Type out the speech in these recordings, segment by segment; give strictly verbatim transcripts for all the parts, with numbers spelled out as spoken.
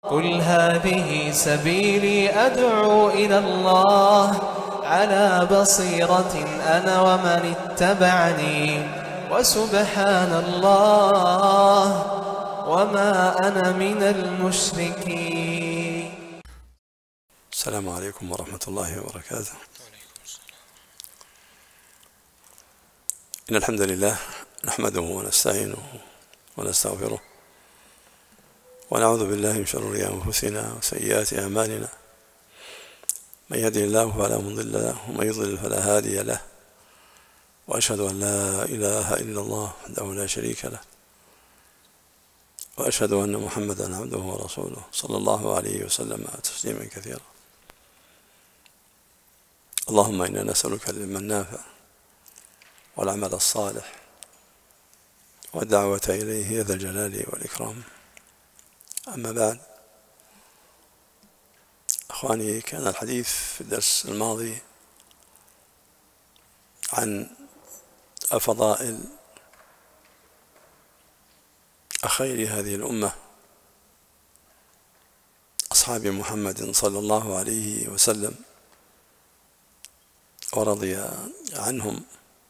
قل هذه سبيلي أدعو إلى الله على بصيرة أنا ومن اتبعني وسبحان الله وما أنا من المشركين. السلام عليكم ورحمة الله وبركاته. إن الحمد لله نحمده ونستعينه ونستغفره ونعوذ بالله من شرور أنفسنا وسيئات أعمالنا، من يهده الله فلا مضل له ومن يضلل فلا هادي له، وأشهد أن لا إله إلا الله وحده لا شريك له، وأشهد أن محمدا عبده ورسوله صلى الله عليه وسلم تسليما كثيرا. اللهم إنا نسألك العلم النافع والعمل الصالح والدعوة إليه يا ذا الجلال والإكرام. أما بعد، أخواني، كان الحديث في الدرس الماضي عن فضائل أخير هذه الأمة أصحاب محمد صلى الله عليه وسلم، ورضي عنهم،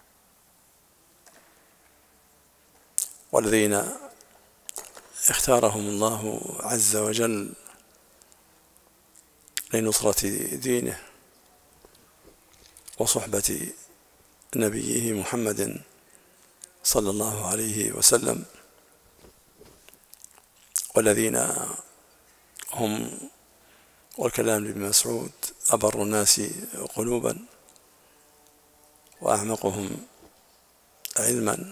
والذين اختارهم الله عز وجل لنصرة دينه وصحبة نبيه محمد صلى الله عليه وسلم، والذين هم، والكلام لابن مسعود، أبر الناس قلوبا وأعمقهم علما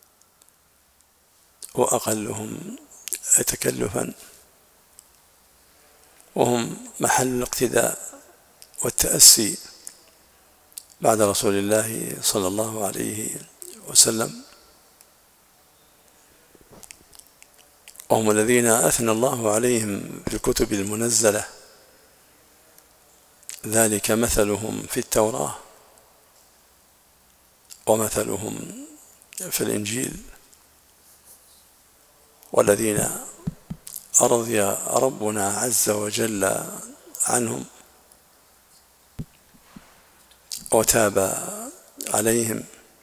وأقلهم تكلفا، وهم محل الاقتداء والتأسي بعد رسول الله صلى الله عليه وسلم، وهم الذين أثنى الله عليهم في الكتب المنزلة. ذلك مثلهم في التوراة ومثلهم في الإنجيل، والذين رضي ربنا عز وجل عنهم وتاب عليهم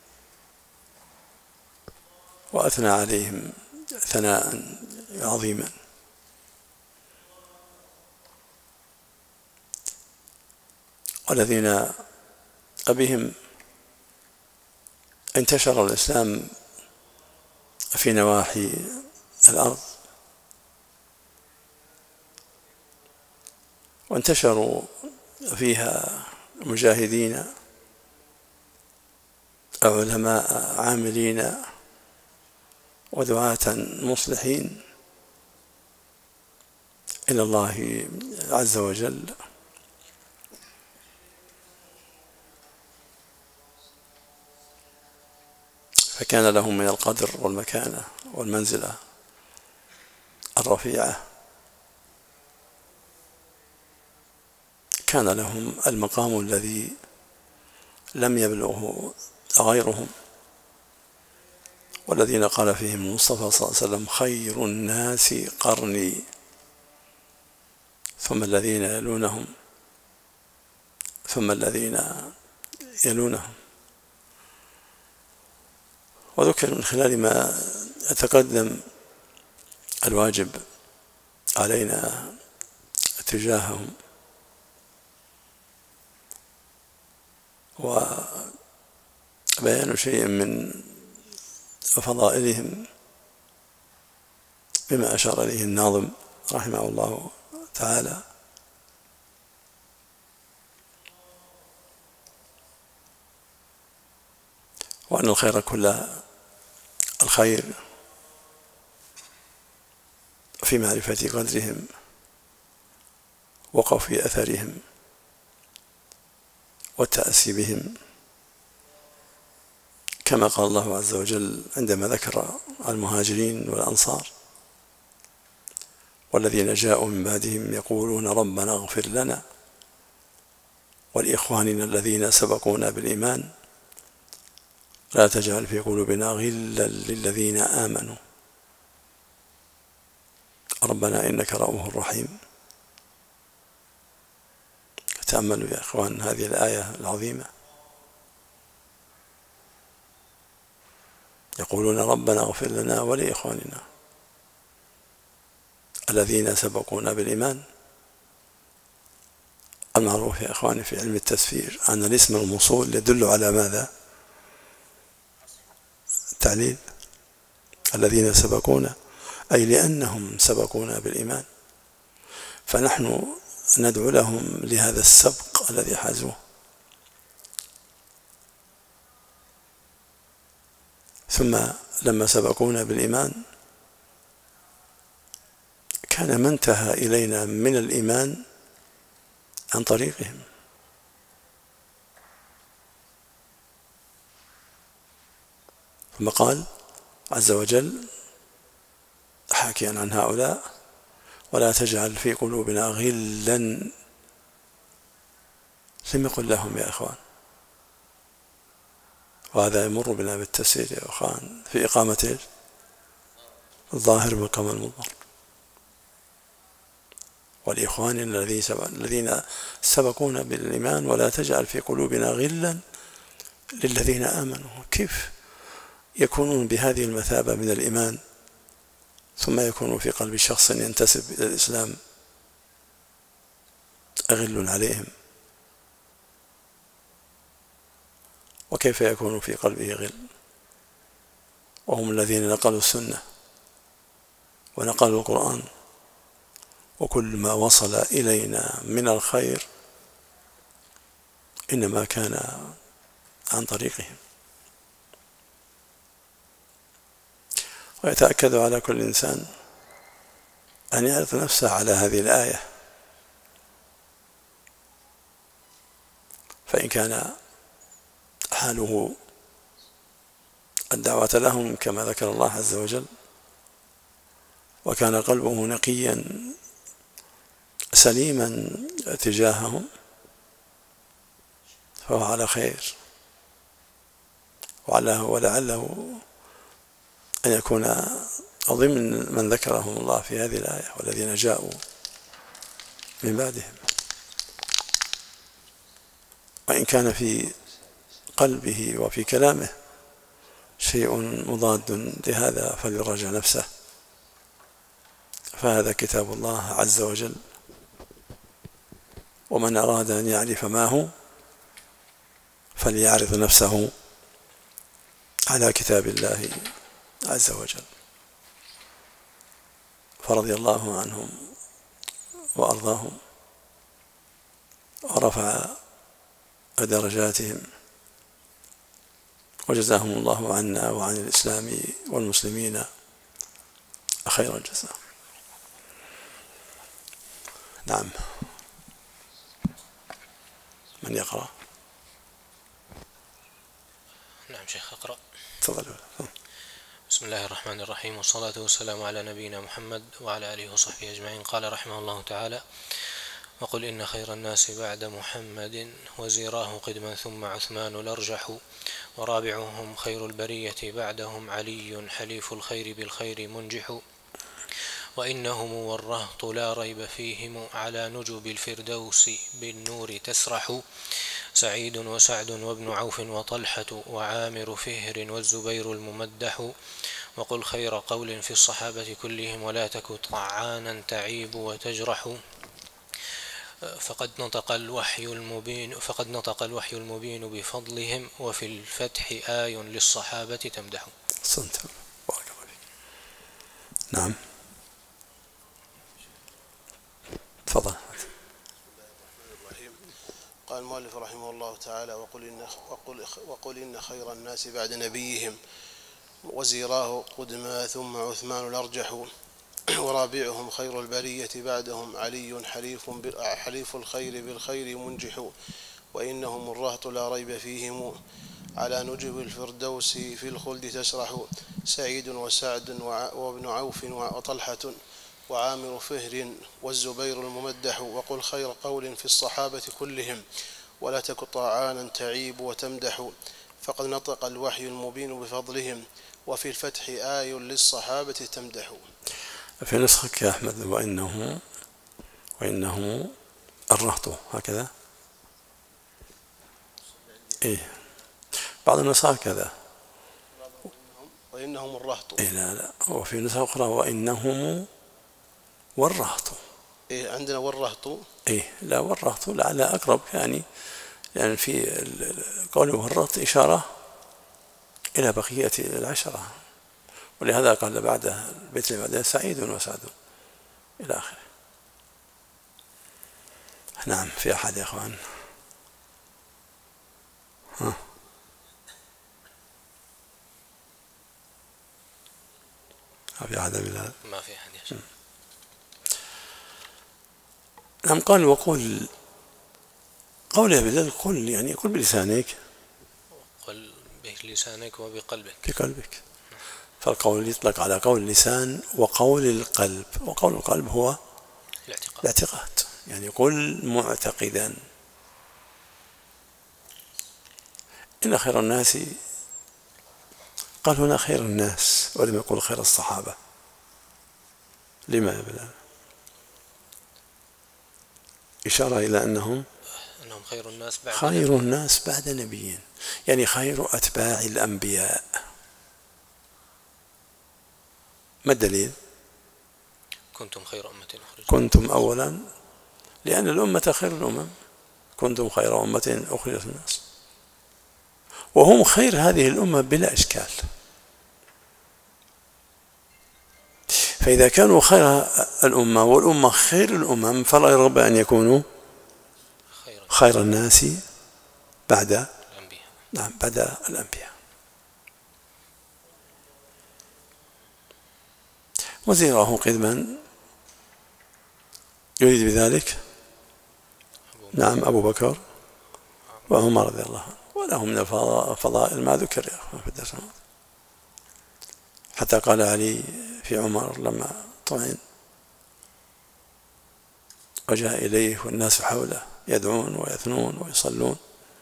وأثنى عليهم ثناء عظيما. والذين بهم انتشر الإسلام في نواحي الأرض، وانتشروا فيها مجاهدين علماء عاملين ودعاة مصلحين إلى الله عز وجل. فكان لهم من القدر والمكانة والمنزلة الرفيعة، كان لهم المقام الذي لم يبلغه غيرهم، والذين قال فيهم المصطفى صلى الله عليه وسلم: خير الناس قرني ثم الذين يلونهم ثم الذين يلونهم. وذكر من خلال ما يتقدم الواجب علينا تجاههم، وبيان شيء من فضائلهم بما أشار إليه الناظم رحمه الله تعالى. وأن الخير كل الخير في معرفة قدرهم وقوي أثرهم والتأسي بهم، كما قال الله عز وجل عندما ذكر المهاجرين والأنصار: والذين جاءوا من بعدهم يقولون ربنا اغفر لنا ولإخواننا الذين سبقونا بالإيمان لا تجعل في قلوبنا غلا للذين آمنوا ربنا إنك رؤوف رحيم. تأملوا يا إخوان هذه الآية العظيمة، يقولون ربنا اغفر لنا ولإخواننا الذين سبقونا بالإيمان. المعروف يا إخواني في علم التفسير أن الاسم الموصول يدل على ماذا؟ تعليل، الذين سبقونا أي لأنهم سبقونا بالإيمان، فنحن ندعو لهم لهذا السبق الذي حازوه. ثم لما سبقونا بالإيمان كان ما انتهى إلينا من الإيمان عن طريقهم، ثم قال عز وجل حاكيا عن هؤلاء: ولا تجعل في قلوبنا غلا. لم يقل لهم يا إخوان، وهذا يمر بنا بالتفسير يا أخوان في إقامة الظاهر مقام المضمر. والإخوان الذين سبقونا بالإيمان ولا تجعل في قلوبنا غلا للذين آمنوا. كيف يكونون بهذه المثابة من الإيمان ثم يكون في قلب شخص ينتسب إلى الإسلام أغل عليهم؟ وكيف يكون في قلبه غل وهم الذين نقلوا السنة ونقلوا القرآن، وكل ما وصل إلينا من الخير إنما كان عن طريقهم. ويتأكد على كل إنسان أن يعرض نفسه على هذه الآية، فإن كان حاله الدعوة لهم كما ذكر الله عز وجل، وكان قلبه نقيا سليما تجاههم، فهو على خير، ولعله أن يكون ضمن من ذكرهم الله في هذه الآية: والذين جاءوا من بعدهم. وإن كان في قلبه وفي كلامه شيء مضاد لهذا فليراجع نفسه، فهذا كتاب الله عز وجل، ومن أراد أن يعرف ما هو فليعرض نفسه على كتاب الله عز وجل. فرضي الله عنهم وأرضاهم ورفع درجاتهم، وجزاهم الله عنا وعن الإسلام والمسلمين خير الجزاء. نعم، من يقرأ؟ نعم شيخ أقرأ. تفضل. بسم الله الرحمن الرحيم، والصلاة والسلام على نبينا محمد وعلى آله وصحبه أجمعين. قال رحمه الله تعالى: وقل إن خير الناس بعد محمد وزيراه قدما ثم عثمان الأرجح، ورابعهم خير البرية بعدهم علي حليف الخير بالخير منجح، وإنهم والرهط لا ريب فيهم على نجب الفردوس بالنور تسرح، سعيد وسعد وابن عوف وطلحة وعامر فهر والزبير الممدح، وقل خير قول في الصحابة كلهم ولا تك طعانا تعيب وتجرح، فقد نطق الوحي المبين فقد نطق الوحي المبين بفضلهم، وفي الفتح آي للصحابة تمدح. صنت بارك الله فيك. نعم تفضل. قال المؤلف رحمه الله تعالى: وقل إن, وقل, وقل إن خير الناس بعد نبيهم وزيراه قدما ثم عثمان الأرجح، ورابعهم خير البرية بعدهم علي حليف, حليف الخير بالخير منجح، وإنهم الرهط لا ريب فيهم على نجب الفردوس في الخلد تسرح، سعيد وسعد وابن عوف وطلحة وعامر فهر والزبير الممدح، وقل خير قول في الصحابة كلهم ولا تك طاعانا تعيب وتمدح، فقد نطق الوحي المبين بفضلهم، وفي الفتح آي للصحابة تمدح. في نسخك يا أحمد وإنه وإنه الرهط هكذا. إيه بعض النسخ كذا وإنهم الرهط. إيه لا لا وفي نسخة أخرى وإنهم والرهط. إيه عندنا والرهط. إيه لا والرهط لعل أقرب يعني، يعني في قوله والرهط إشارة إلى بقية العشرة، ولهذا قال بعده البيت اللي بعده سعيد وسعد إلى آخره. نعم في أحد يا أخوان؟ ها ما في أحد بلال؟ ما في أحد يا شيخ. نعم قال وقل قوله بلال قل يعني قل بلسانك، قل بلسانك وبقلبك. بقلبك. فالقول يطلق على قول اللسان وقول القلب، وقول القلب هو الاعتقاد. الاعتقاد، يعني قل معتقدا إن خير الناس، قال هنا خير الناس ولم يقل خير الصحابة. لما يا بلال؟ إشارة إلى أنهم أنهم خير الناس بعد خير الناس بعد نبيين، يعني خير أتباع الأنبياء. ما الدليل؟ كنتم خير أمة أخرجت. كنتم أولا لأن الأمة خير الأمم، كنتم خير أمة أخرجت الناس، وهم خير هذه الأمة بلا إشكال. فإذا كانوا خير الأمة والأمة خير الأمم فلا يرغب أن يكونوا خير الناس بعد الأنبياء. نعم بعد الأنبياء. وزيره قدما يريد بذلك نعم أبو بكر وعمر رضي الله عنه، وله من الفضائل ما ذكر يا أخوان في الدرس الماضي، حتى قال علي في عمر لما طعن وجاء إليه والناس حوله يدعون ويثنون ويصلون،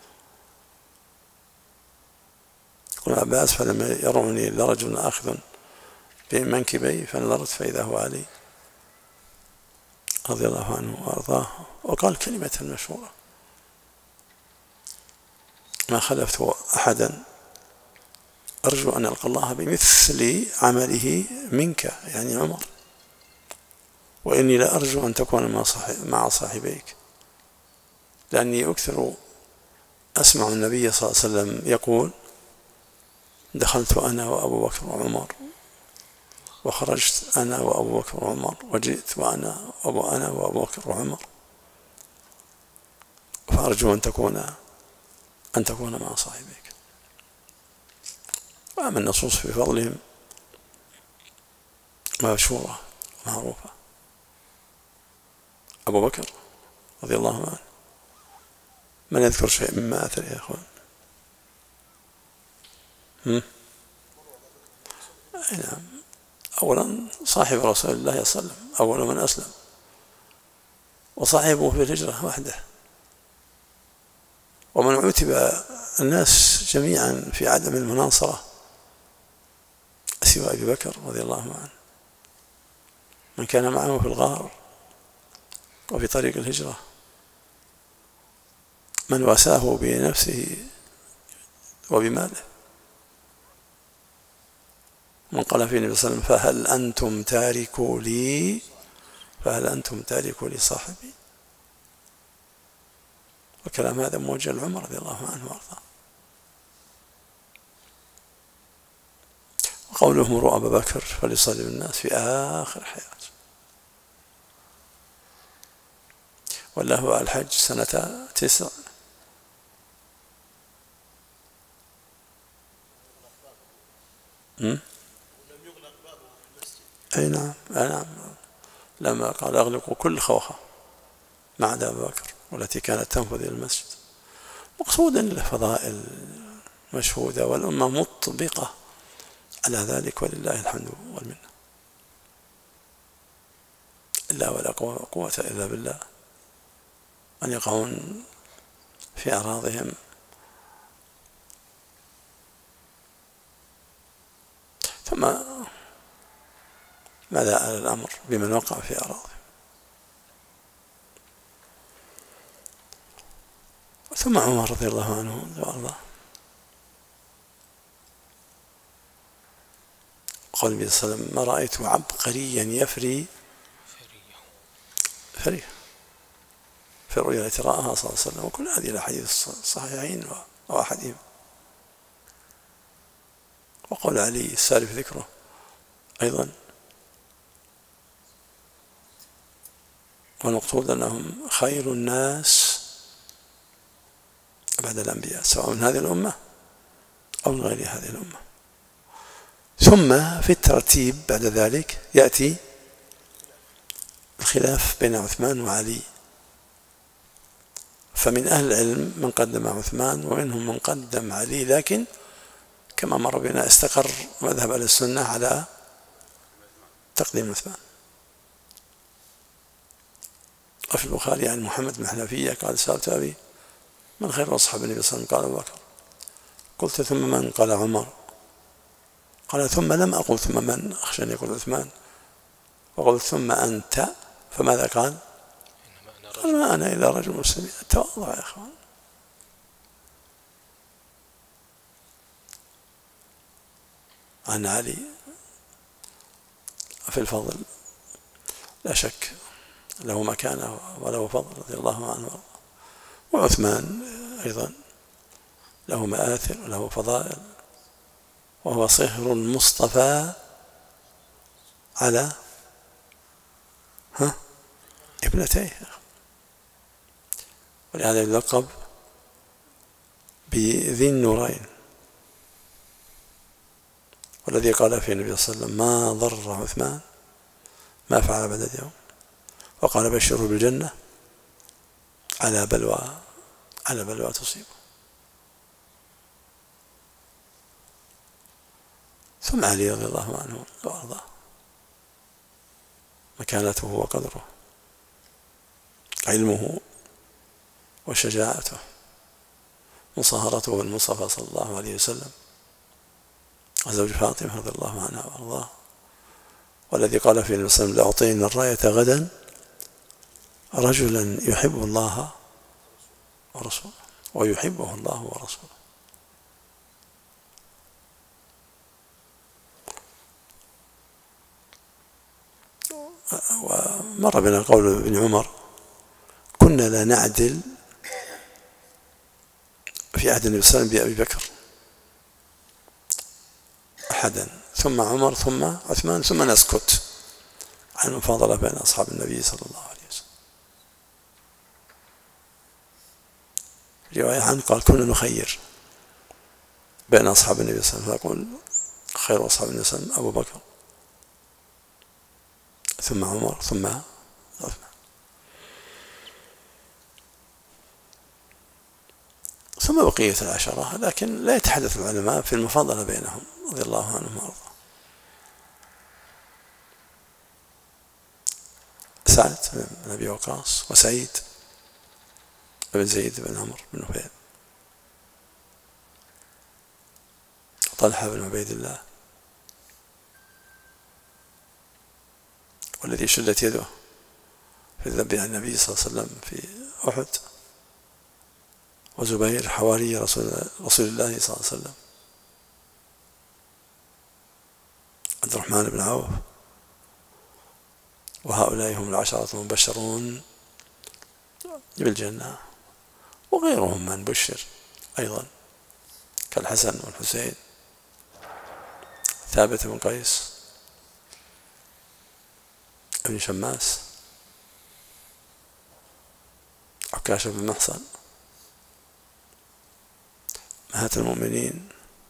قل عباس فلما يروني لرجل آخذ بمنكبي فنظرت فإذا هو علي رضي الله عنه وأرضاه، وقال كلمة مشهورة ما خلفت أحدا أرجو أن ألقى الله بمثل عمله منك يعني عمر، وإني لا أرجو أن تكون مع صاحبيك، لأني أكثر أسمع النبي صلى الله عليه وسلم يقول دخلت أنا وأبو بكر وعمر وخرجت أنا وأبو بكر وعمر وجئت وأنا أبو أنا وأبو بكر وعمر، فأرجو أن تكون أن تكون مع صاحبيك. وأما النصوص في فضلهم مشهورة معروفة. أبو بكر رضي الله عنه من يذكر شيء مما أثر يا أخوان؟ نعم أولا صاحب رسول الله صلى الله عليه وسلم أول من أسلم، وصاحبه في الهجرة وحده، ومن عتب الناس جميعا في عدم المناصرة سوى أبي بكر رضي الله عنه، من كان معه في الغار وفي طريق الهجرة، من واساه بنفسه وبماله، من قال في النبي صلى الله عليه وسلم فهل أنتم تاركوا لي فهل أنتم تاركوا لي صاحبي، وكلام هذا موجه لعمر رضي الله عنه وارضاه. وقوله مروا أبا بكر فليصلي بالناس في آخر حياته، وله الحج سنة تسع أي نعم أي نعم لما قال أغلقوا كل خوخة ما عدا أبا بكر والتي كانت تنفذ إلى المسجد، مقصودا الفضائل مشهودة والأمة مطبقة على ذلك ولله الحمد والمنة. إلا ولا قوة إلا بالله أن يقعون في أراضهم ثم ماذا آل الأمر بمن وقع في أراضي. ثم عمر رضي الله عنه وأرضاه، قال النبي صلى الله عليه وسلم: ما رأيت عبقريا يفري فريه في الرؤيا التي رآها صلى الله عليه وسلم. وكل هذه الأحاديث الصحيحين وأحدهم. وقول علي السالف ذكره أيضا. والمقصود أنهم خير الناس بعد الأنبياء، سواء من هذه الأمة أو من غير هذه الأمة. ثم في الترتيب بعد ذلك يأتي الخلاف بين عثمان وعلي، فمن أهل العلم من قدم عثمان ومنهم من قدم علي، لكن كما مر بنا استقر مذهب أهل السنة على تقديم عثمان. وفي البخاري عن محمد بن حنفية قال: سألت أبي من خير أصحاب النبي صلى الله عليه وسلم؟ قال: أبو بكر. قلت: ثم من؟ قال: عمر. قال: ثم لم أقل ثم من، أخشى أن يقول عثمان. وقلت: ثم أنت. فماذا قال؟ قال: ما أنا إلا رجل مسلم. التواضع يا إخوان. عن علي في الفضل لا شك له مكانة وله فضل رضي الله عنه. وعثمان أيضا له مآثر وله فضائل، وهو صهر المصطفى على ها ابنتيه، ولهذا يلقب بذي النورين. والذي قال فيه النبي صلى الله عليه وسلم: ما ضر عثمان ما فعل بعد اليوم. وقال: بشره بالجنة على بلوى على بلوى تصيبه. ثم علي رضي الله عنه وارضاه، مكانته وقدره، علمه وشجاعته، مصاهرته بالمصطفى صلى الله عليه وسلم، وزوج فاطمة رضي الله عنها وارضاه، والذي قال فيه النبي صلى الله عليه وسلم: لأعطين الراية غدا رجلا يحب الله ورسوله ويحبه الله ورسوله. ومر بنا قول ابن عمر: كنا لا نعدل في عهد النبي صلى الله عليه وسلم بأبي بكر أحدا، ثم عمر ثم عثمان، ثم نسكت عن المفاضلة بين أصحاب النبي صلى الله عليه وسلم. رواية عنه قال: كنا نخير بين أصحاب النبي صلى الله عليه وسلم، فيقول: خير أصحاب النبي صلى الله عليه وسلم أبو بكر، ثم عمر، ثم عثمان. ثم بقية العشرة، لكن لا يتحدث العلماء في المفاضلة بينهم رضي الله عنهم وارضاهم. سعد بن أبي وقاص، وسعيد بن زيد بن عمرو بن نفيل، طلحة بن عبيد الله، والذي شلت يده في الذب عن النبي صلى الله عليه وسلم في أحد، وزبير حواري رسول, رسول الله صلى الله عليه وسلم، عبد الرحمن بن عوف. وهؤلاء هم العشرة المبشرون بالجنة، وغيرهم من بشر أيضا كالحسن والحسين، ثابت بن قيس ابن شماس، عكاشة بن محصن، أمهات المؤمنين.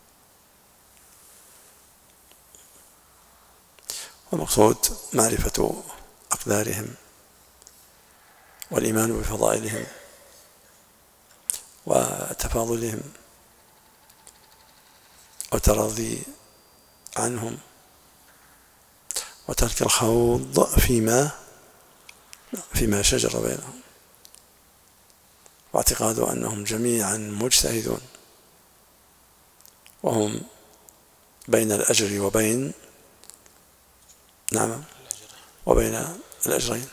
والمقصود معرفة أقدارهم والإيمان بفضائلهم وتفاضلهم والتراضي عنهم، وترك الخوض فيما فيما شجر بينهم، واعتقاد أنهم جميعا مجتهدون، وهم بين الأجر وبين نعم وبين الأجرين.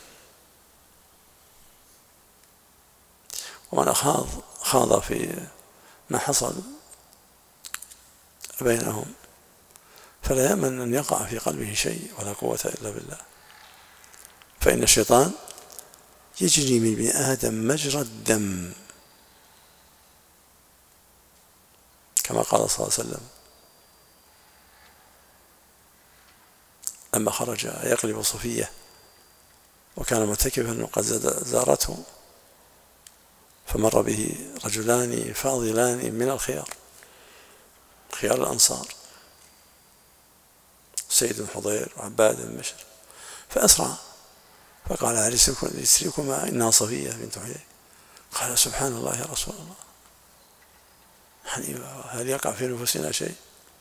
ومن أخاض خاض في ما حصل بينهم فلا يأمن أن يقع في قلبه شيء ولا قوة إلا بالله، فإن الشيطان يجري من ابن آدم مجرى الدم كما قال صلى الله عليه وسلم لما خرج يقلب صفية وكان معتكفا وقد زارته، فمر به رجلان فاضلان من الخيار، خيار الأنصار، سيد بن حضير وعباد بن بشر، فأسرع فقال أرسلكما إنها صفية بنت حيي. قال سبحان الله يا رسول الله، هل يقع في نفوسنا شيء؟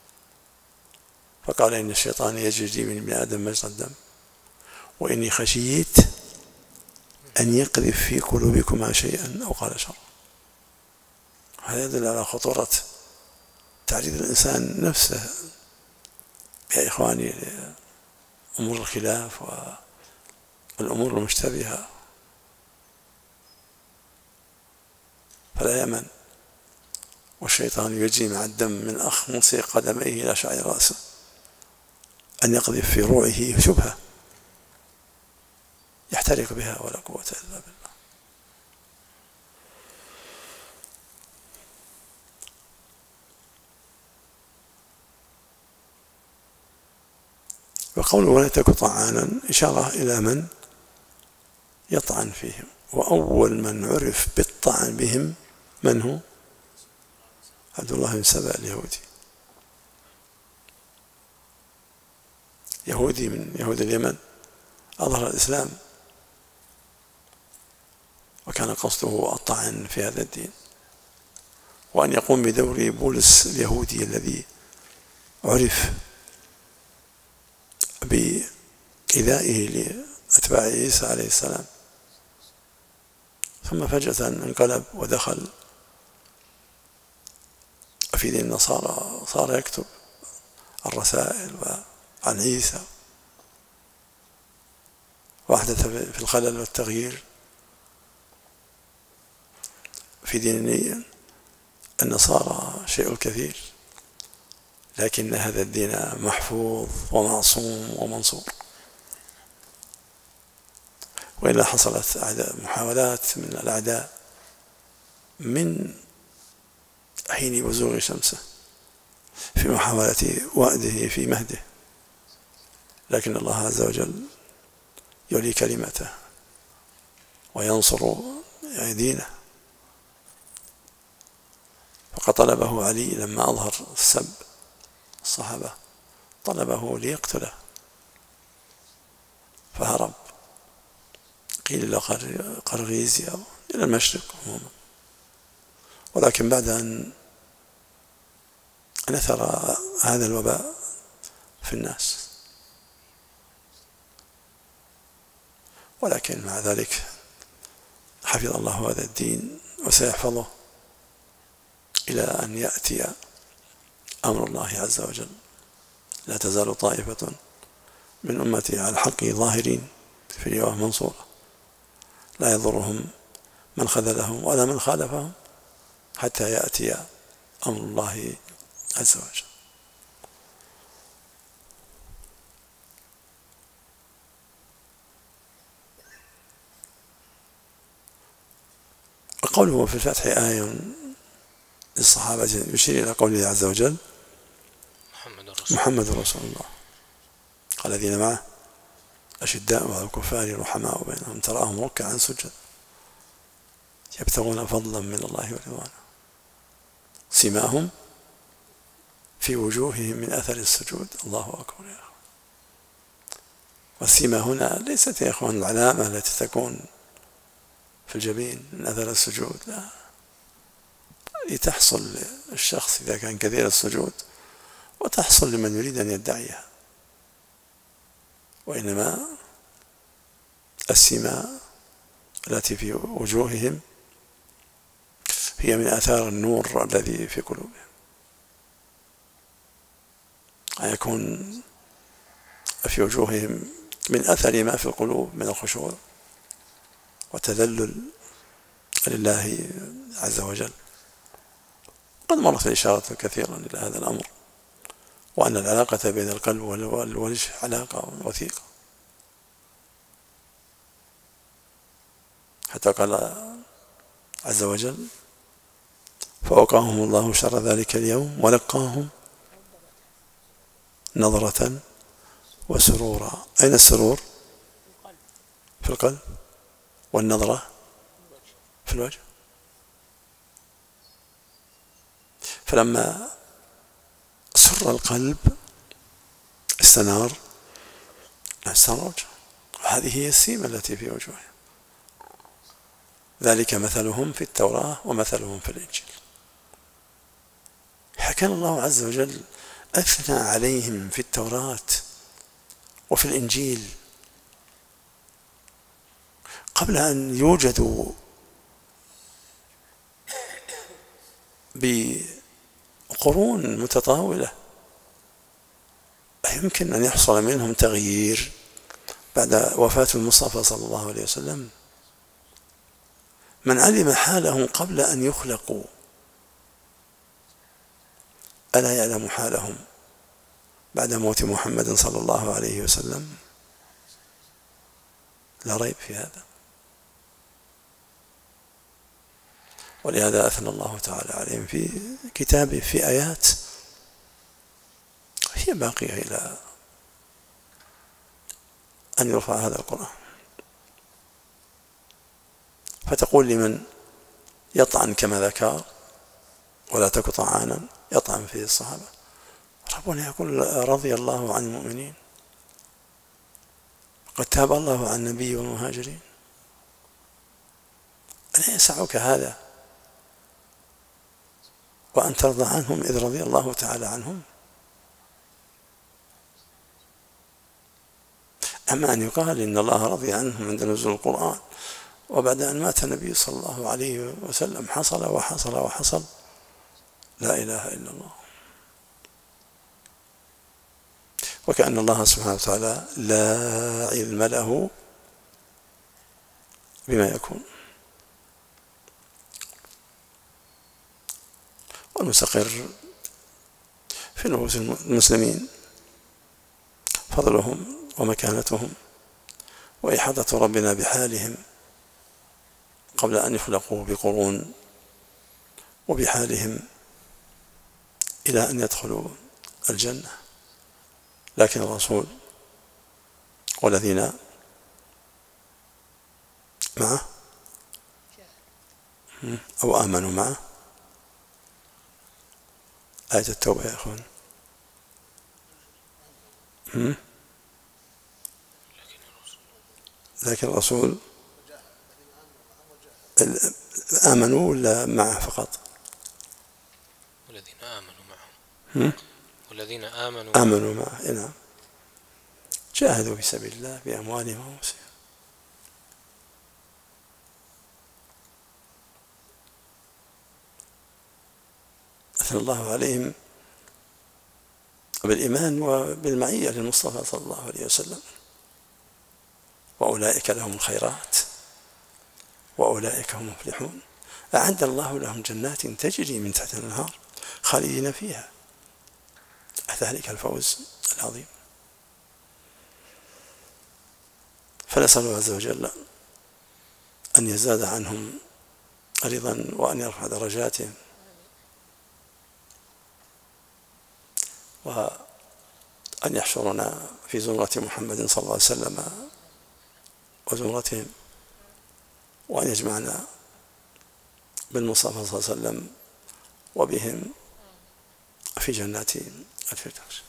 فقال إن الشيطان يجري من ابن آدم مجرى الدم، وإني خشيت أن يقذف في قلوبكما شيئا أو قال شر. هذا يدل على خطورة تعريض الإنسان نفسه يا إخواني لأمور الخلاف والأمور المشتبهة، فلا يأمن، والشيطان يجري مع الدم من أخمص قدميه إلى شعر رأسه أن يقذف في روعه شبهة يحترق بها ولا قوة إلا بالله. وقوله ولا تك طعانا إشارة إلى من يطعن فيهم، وأول من عرف بالطعن بهم من هو؟ عبد الله بن سبأ اليهودي، يهودي من يهود اليمن أظهر الإسلام وكان قصده الطعن في هذا الدين، وأن يقوم بدور بولس اليهودي الذي عرف بإيذائه لأتباع عيسى عليه السلام، ثم فجأة انقلب ودخل في دين النصارى، صار يكتب الرسائل عن عيسى، وأحدث في الخلل والتغيير في دين النصارى شيء كثير، لكن هذا الدين محفوظ ومعصوم ومنصور. وإلا حصلت محاولات من الأعداء من حين بزوغ شمسه في محاولة وأده في مهده، لكن الله عز وجل يولي كلمته وينصر دينه. فقد طلبه علي لما أظهر السب الصحابة، طلبه ليقتله فهرب، قيل إلى قرغيز أو إلى المشرق عموما، ولكن بعد أن نثر هذا الوباء في الناس، ولكن مع ذلك حفظ الله هذا الدين وسيحفظه إلى أن يأتي أمر الله عز وجل. لا تزال طائفة من أمتي على الحق ظاهرين في اليوم منصورة، لا يضرهم من خذلهم ولا من خالفهم حتى يأتي أمر الله عز وجل. وقوله في الفتح آية للصحابة يشير إلى قوله عز وجل محمد رسول الله، قال الذين معه أشداء على الكفار رحماء بينهم تراهم ركعا سجدا يبتغون فضلا من الله ورضوانه سيماهم في وجوههم من أثر السجود. الله أكبر يا أخوان. والسيما هنا ليست يا أخوان العلامة التي تكون في الجبين من أثر السجود، لا، لتحصل للشخص إذا كان كثير السجود وتحصل لمن يريد أن يدعيها، وإنما السماء التي في وجوههم هي من آثار النور الذي في قلوبهم، أن يكون في وجوههم من أثر ما في القلوب من الخشوع وتذلل لله عز وجل. قد مرت الإشارة كثيرا إلى هذا الأمر، وأن العلاقة بين القلب والوجه علاقة وثيقة، حتى قال عز وجل: فوقاهم الله شر ذلك اليوم ولقاهم نظرة وسرورا. أين السرور؟ في القلب، والنظرة في الوجه. فلما سر القلب استنار استنار وجهه، وهذه هي السيمة التي في وجوههم. ذلك مثلهم في التوراة ومثلهم في الإنجيل. كان الله عز وجل أثنى عليهم في التوراة وفي الإنجيل قبل أن يوجدوا بقرون متطاولة. يمكن أن يحصل منهم تغيير بعد وفاة المصطفى صلى الله عليه وسلم. من علم حالهم قبل أن يخلقوا ألا يعلم حالهم بعد موت محمد صلى الله عليه وسلم؟ لا ريب في هذا. ولهذا أثنى الله تعالى عليهم في كتابه في آيات هي باقية إلى أن يرفع هذا القرآن. فتقول لمن يطعن كما ذكر: ولا تك طعانا يطعن فيه الصحابة. ربنا يقول: رضي الله عن المؤمنين، قد تاب الله عن النبي والمهاجرين. ألا يسعك هذا وأن ترضى عنهم إذ رضي الله تعالى عنهم؟ أما أن يقال إن الله رضي عنهم عند نزول القرآن، وبعد أن مات النبي صلى الله عليه وسلم حصل وحصل وحصل، لا إله إلا الله. وكأن الله سبحانه وتعالى لا علم له بما يكون. والمستقر في نفوس المسلمين فضلهم ومكانتهم وإحاطة ربنا بحالهم قبل أن يخلقوا بقرون، وبحالهم إلى أن يدخلوا الجنة. لكن الرسول والذين معه أو آمنوا معه، آية التوبة يا أخوان، لكن الرسول آمنوا ولا معه فقط؟ والذين آمنوا معه والذين آمنوا آمنوا معه. نعم، جاهدوا في سبيل الله بأموالهم وأنفسهم. أثنى الله عليهم بالإيمان وبالمعية للمصطفى صلى الله عليه وسلم. وأولئك لهم الخيرات وأولئك هم المفلحون. أعد الله لهم جنات تجري من تحت الأنهار خالدين فيها، ذلك الفوز العظيم. فنسأل الله عز وجل أن يزداد عنهم رضا وأن يرفع درجاتهم، وأن يحشرنا في زمرة محمد صلى الله عليه وسلم وزمرتهم، وأن يجمعنا بالمصطفى صلى الله عليه وسلم وبهم في جنات الفردوس.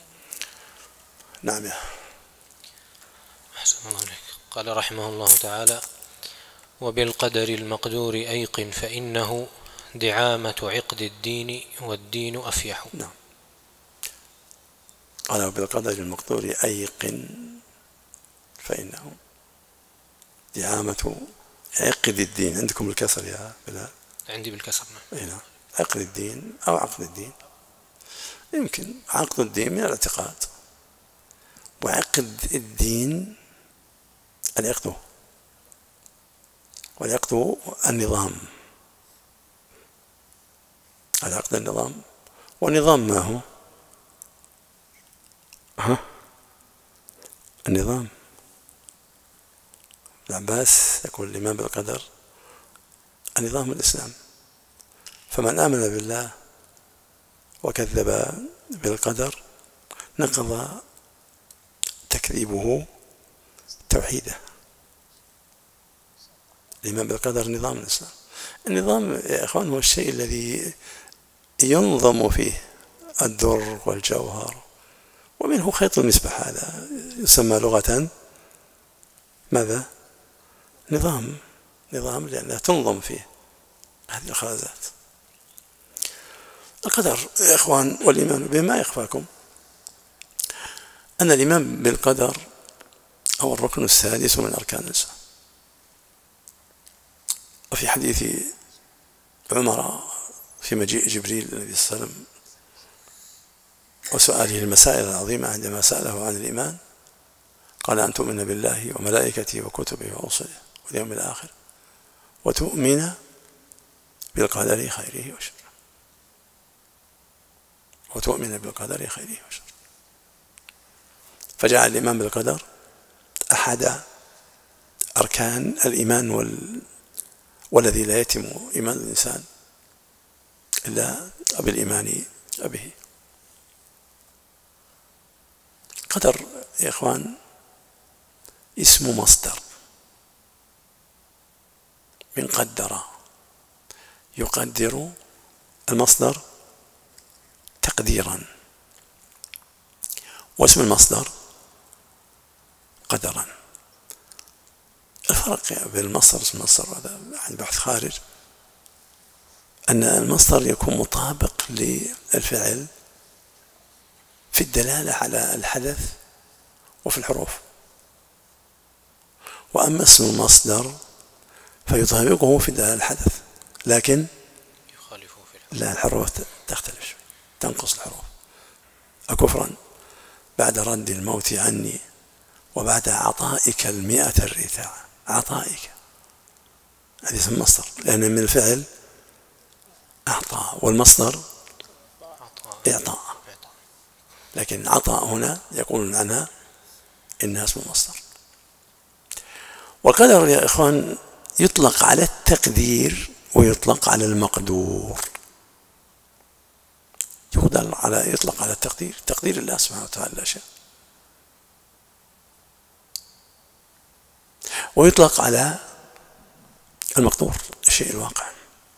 نعم. أحسن الله عليك. قال رحمه الله تعالى: وبالقدر المقدور أيقن فإنه دعامة عقد الدين والدين أفيح. نعم. قال: وبالقدر المقدور أيقن فإنه دعامة عقد الدين. عندكم الكسر يا بلال؟ عندي بالكسر. نعم. نعم، عقد الدين أو عقد الدين. يمكن عقد الدين من الاعتقاد، وعقد الدين العقد، والعقد النظام، العقد النظام. والنظام ما هو؟ ها؟ النظام. العباس يقول الإيمان بالقدر النظام الإسلام. فمن آمن بالله وكذب بالقدر نقض تكذيبه توحيده. الإيمان بالقدر نظام الإسلام. النظام يا إخوان هو الشيء الذي ينظم فيه الدر والجوهر، ومنه خيط المصباح، هذا يسمى لغة ماذا؟ نظام. نظام لأنها تنظم فيه هذه الخرزات. القدر يا إخوان والإيمان به ما يخفاكم أن الإيمان بالقدر هو الركن السادس من أركان الإسلام. وفي حديث عمر في مجيء جبريل النبي صلى الله عليه وسلم وسؤاله المسائل العظيمة عندما سأله عن الإيمان قال أن تؤمن بالله وملائكته وكتبه ورسله واليوم الآخر وتؤمن بالقدر خيره وشره، وتؤمن بالقدر خيره وشره. فجعل الإيمان بالقدر أحد أركان الإيمان وال... والذي لا يتم إيمان الإنسان إلا بالإيمان به. قدر يا إخوان اسم مصدر من قدر يقدر، المصدر تقديرا، واسم المصدر قدرا. الفرق بين المصدر واسم المصدر هذا عن بحث خارج أن المصدر يكون مطابق للفعل في الدلالة على الحدث وفي الحروف، وأما اسم المصدر فيطابقه في دلالة الحدث لكن لا، الحروف تختلف، تنقص الحروف. أكفرا بعد رد الموت عني وبعد عطائك المئة الرثاع، عطائك هذا اسم المصدر لأن من الفعل أعطى، والمصدر إعطاء، لكن عطاء هنا يقولون عنها إنها اسم المصدر. والقدر يا إخوان يطلق على التقدير ويطلق على المقدور. يقدر على يطلق على التقدير، تقدير الله سبحانه وتعالى الأشياء، ويطلق على المقدور الشيء الواقع.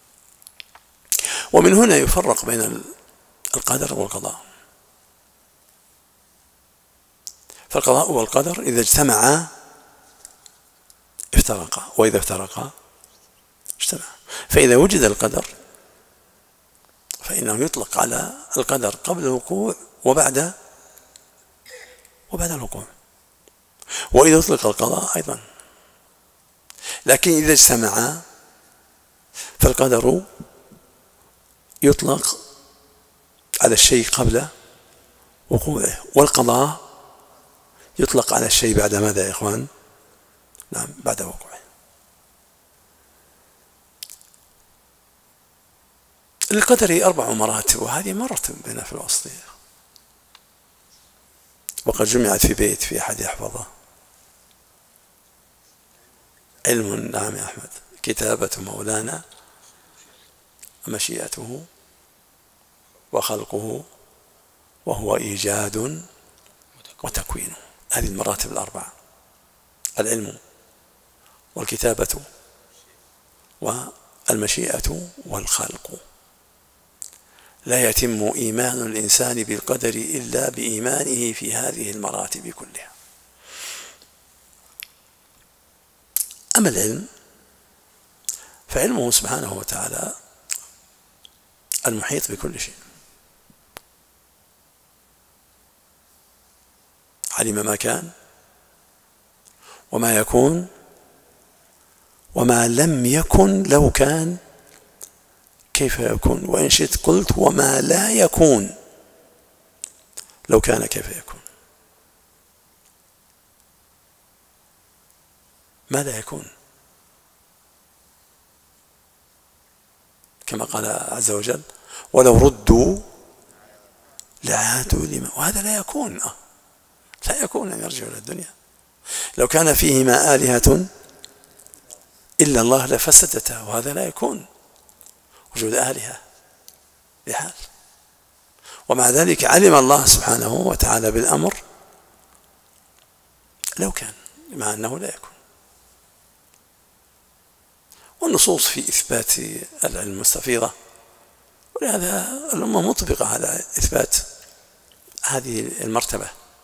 ومن هنا يفرق بين القدر والقضاء. فالقضاء والقدر إذا اجتمعا افترقا، وإذا افترقا اجتمعا. فإذا وجد القدر فإنه يطلق على القدر قبل الوقوع وبعد وبعد الوقوع، وإذا يطلق القضاء أيضا. لكن إذا اجتمعا فالقدر يطلق على الشيء قبل وقوعه، والقضاء يطلق على الشيء بعد ماذا يا إخوان؟ نعم، بعد وقوعه. للقدر أربع مراتب، وهذه مرت بنا في الوسطية، وقد جمعت في بيت في أحد يحفظه. علم، نعم يا أحمد، كتابة مولانا، مشيئته وخلقه وهو إيجاد وتكوينه. هذه المراتب الأربعة: العلم والكتابة والمشيئة والخلق. لا يتم إيمان الإنسان بالقدر إلا بإيمانه في هذه المراتب كلها. أما العلم فعلمه سبحانه وتعالى المحيط بكل شيء، علم ما كان وما يكون وما لم يكن لو كان كيف يكون، وإن شئت قلت وما لا يكون لو كان كيف يكون. ما لا يكون، كما قال عز وجل ولو ردوا لعادوا لما، وهذا لا يكون، لا يكون أن يرجعوا إلى الدنيا. لو كان فيهما آلهة إلا الله لفسدتا، وهذا لا يكون وجود آلهة بحال. ومع ذلك علم الله سبحانه وتعالى بالأمر لو كان، مع أنه لا يكون. والنصوص في إثبات العلم مستفيضة، ولهذا الأمة مطبقة على إثبات هذه المرتبة.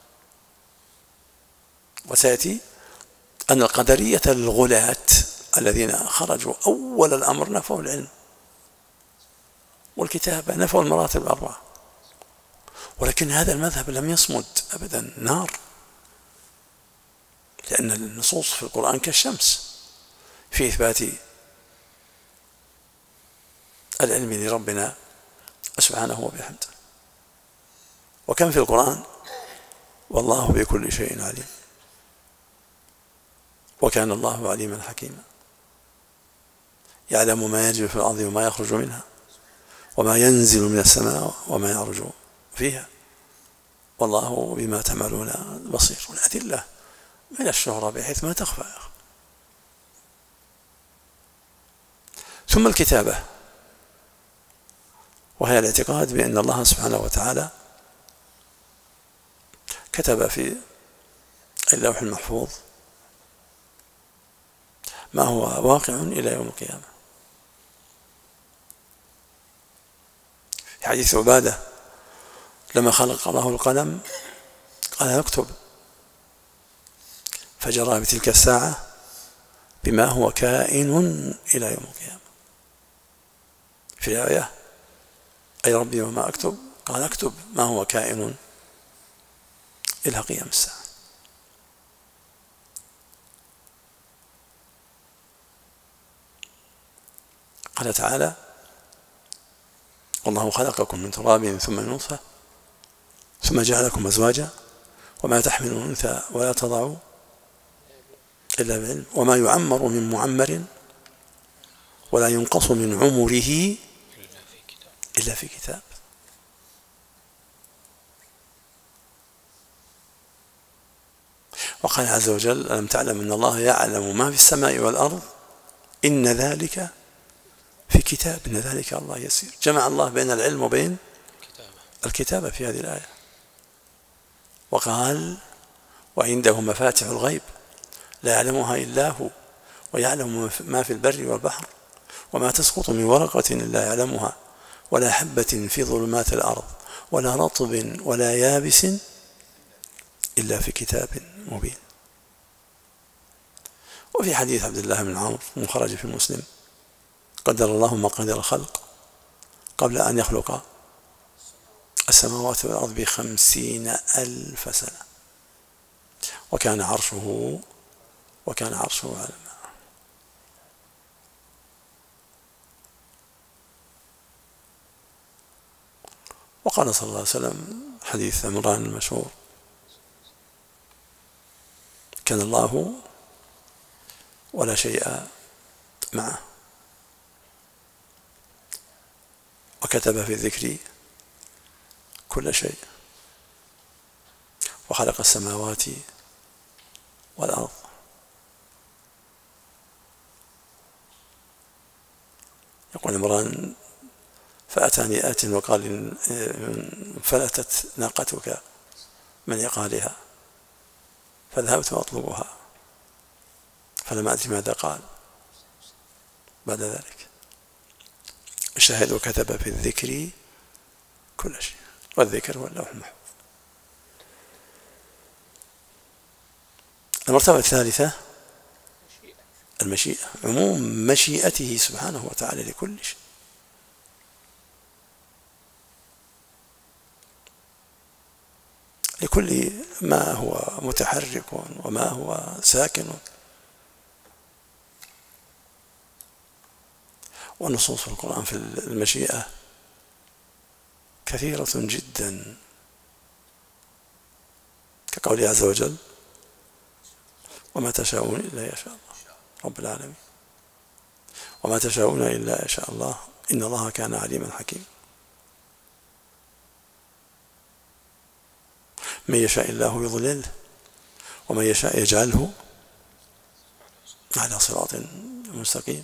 وسيأتي أن القدرية الغلاة الذين خرجوا أول الأمر نفوا العلم والكتابة، نفوا المراتب الأربعة، ولكن هذا المذهب لم يصمد أبدا نار، لأن النصوص في القرآن كالشمس في إثبات العلم لربنا سبحانه وبحمده. وكم في القرآن والله بكل شيء عليم وكان الله عليما حكيما، يعلم ما يجري في الأرض وما يخرج منها وما ينزل من السماء وما يعرج فيها والله بما تعملون بصير. والأدلة من الشهرة بحيث ما تخفى. ثم الكتابة، وهي الاعتقاد بأن الله سبحانه وتعالى كتب في اللوح المحفوظ ما هو واقع إلى يوم القيامة. في حديث عبادة لما خلق الله القلم قال اكتب، فجرى بتلك الساعة بما هو كائن إلى يوم القيامة. في الآية أي ربي وما أكتب، قال اكتب ما هو كائن إلى قيام الساعة. قال تعالى والله خلقكم من تراب ثم من نطفة ثم جعلكم أزواجا وما تحمل من أنثى ولا تضع إلا بعلم وما يعمر من معمر ولا ينقص من عمره إلا في كتاب. وقال عز وجل ألم تعلم أن الله يعلم ما في السماء والأرض إن ذلك في كتاب إن ذلك الله يسير. جمع الله بين العلم وبين الكتابة في هذه الآية. وقال وعنده مفاتح الغيب لا يعلمها إلا هو ويعلم ما في البر والبحر وما تسقط من ورقة إلا يعلمها ولا حبة في ظلمات الأرض ولا رطب ولا يابس إلا في كتاب مبين. وفي حديث عبد الله بن عمرو مخرج في مسلم قدر الله مقادير الخلق قبل أن يخلق السماوات والأرض بخمسين ألف سنة وكان عرشه وكان عرشه على الماء. وقال صلى الله عليه وسلم حديث عمران المشهور كان الله ولا شيء معه وكتب في الذكر كل شيء وخلق السماوات والأرض. يقول عمران فأتاني آت وقال فلتت ناقتك من عقالها فذهبت أطلبها فلم أدري ماذا قال بعد ذلك. الشاهد وكتب في الذكر كل شيء والذكر هو اللوح المحفوظ. المرتبة الثالثة المشيئة، عموم مشيئته سبحانه وتعالى لكل شيء. لكل ما هو متحرك وما هو ساكن. والنصوص في القرآن في المشيئة كثيرة جدا كقوله عز وجل وما تشاءون إلا يشاء الله. رب العالمين. وما تشاءون إلا إن شاء الله إن الله كان عليما حكيما. من يشاء الله يضلله ومن يشاء يجعله على صراط مستقيم.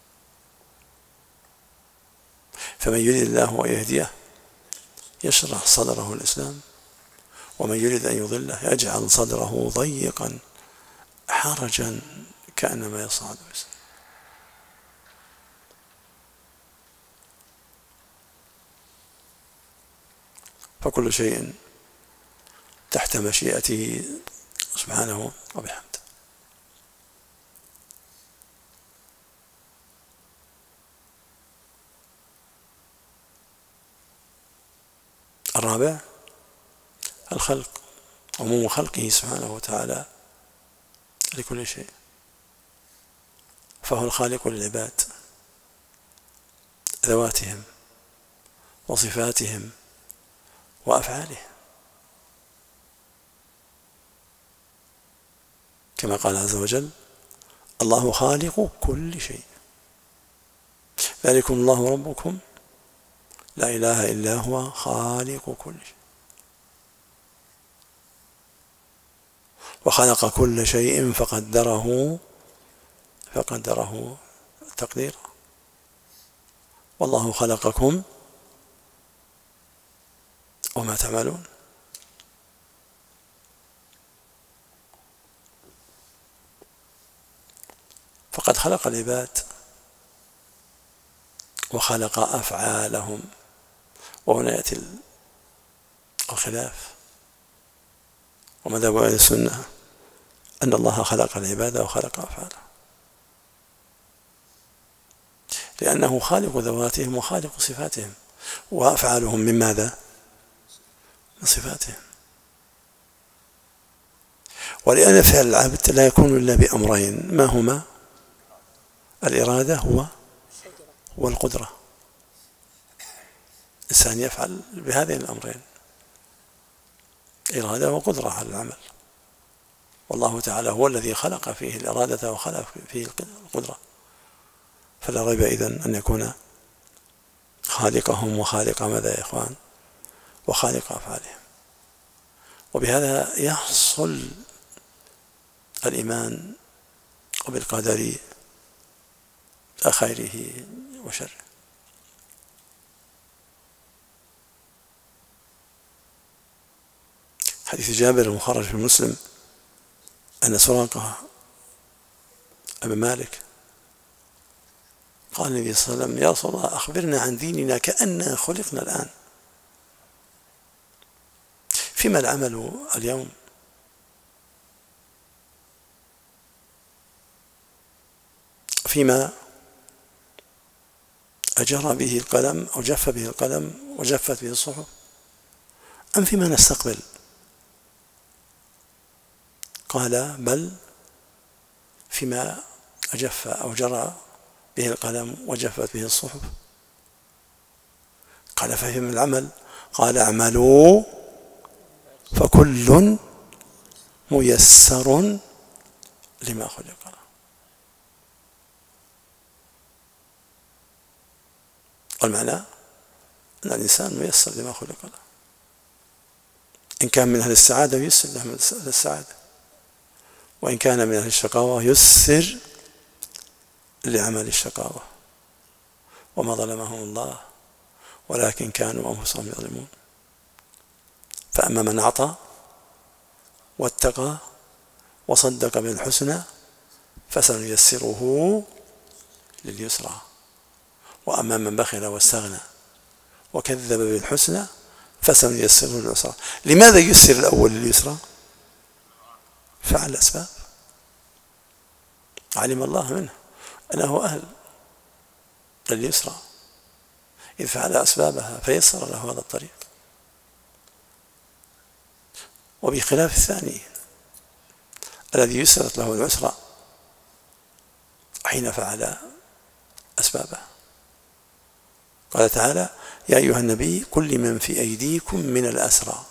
فمن يريد الله أن يهديه يشرح صدره الإسلام، ومن يريد أن يضله يجعل صدره ضيقا حرجا كأنما يصعد في السماء. فكل شيء تحت مشيئته سبحانه وبحمده. الرابع الخلق، عموم خلقه سبحانه وتعالى لكل شيء، فهو الخالق للعباد، ذواتهم وصفاتهم وأفعالهم، كما قال عز وجل: الله خالق كل شيء، ذلكم الله ربكم لا إله إلا هو خالق كل شيء، وخلق كل شيء فقدره فقدره تقديرا، والله خلقكم وما تعملون. فقد خلق العباد وخلق أفعالهم، وهنا يأتي الخلاف، ومذهب أهل السنة أن الله خلق العباد وخلق أفعاله، لأنه خالق ذواتهم وخالق صفاتهم، وأفعالهم من ماذا؟ من صفاتهم. ولأن فعل العبد لا يكون إلا بأمرين، ما هما؟ الإرادة هو والقدرة. الإنسان يفعل بهذين الأمرين، إرادة وقدرة على العمل، والله تعالى هو الذي خلق فيه الإرادة وخلق فيه القدرة، فلا ريب إذن أن يكون خالقهم وخالق ماذا يا إخوان؟ وخالق أفعالهم. وبهذا يحصل الإيمان وبالقدر خيره وشره. حديث جابر المخرج في مسلم أن سراقة أبا مالك قال النبي صلى الله عليه وسلم: يا رسول الله أخبرنا عن ديننا كأننا خلقنا الآن. فيما العمل اليوم؟ فيما أجرى به القلم أو جف به القلم وجفت به الصحف، أم فيما نستقبل؟ قال: بل فيما أجف أو جرى به القلم وجفت به الصحف. قال: ففيما العمل؟ قال: اعملوا فكل ميسر لما خلق له. والمعنى أن الإنسان ميسر لما خلق له، إن كان من أهل السعادة ييسر له من أهل السعادة، وإن كان من أهل الشقاوة يسر لعمل الشقاوة. وما ظلمهم الله ولكن كانوا أنفسهم يظلمون. فأما من أعطى واتقى وصدق بالحسنى فسنيسره لليسرى، وأما من بخل واستغنى وكذب بالحسنى فسنيسره للعسرى. لماذا يسر الأول لليسرى؟ فعل الأسباب، علم الله منه أنه أهل لليسرى، إذ فعل أسبابها فيسر له هذا الطريق. وبخلاف الثاني الذي يسرت له العسرى حين فعل أسبابها. قال تعالى: يا أيها النبي قل لمن في أيديكم من الأسرى.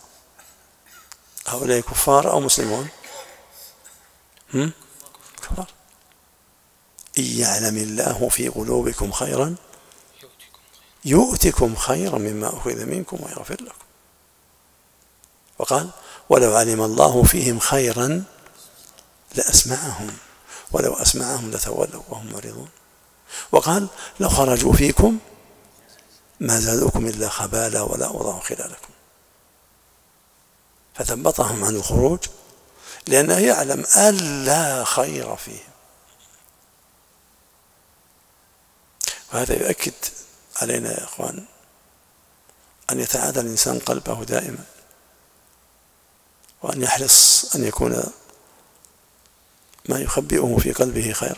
هؤلاء كفار أو مسلمون؟ هم؟ كفار. إن يعلم الله في قلوبكم خيرا يؤتكم خيرا مما أخذ منكم ويغفر لكم. وقال ولو علم الله فيهم خيرا لأسمعهم ولو أسمعهم لتولوا وهم معرضون. وقال لو خرجوا فيكم ما زادوكم إلا خبالا ولا أوضعوا خلالكم. فثبطهم عن الخروج لأنه يعلم أن لا خير فيهم. وهذا يؤكد علينا يا إخوان أن يتعادى الإنسان قلبه دائما، وأن يحرص أن يكون ما يخبئه في قلبه خير.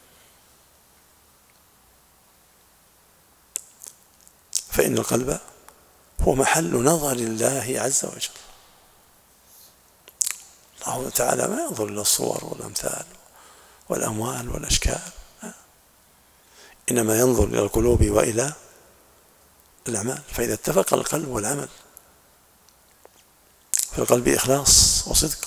فإن القلب هو محل نظر الله عز وجل. الله تعالى ما ينظر إلى الصور والأمثال والأموال والأشكال، إنما ينظر إلى القلوب وإلى الأعمال. فإذا اتفق القلب والعمل في القلب إخلاص وصدق،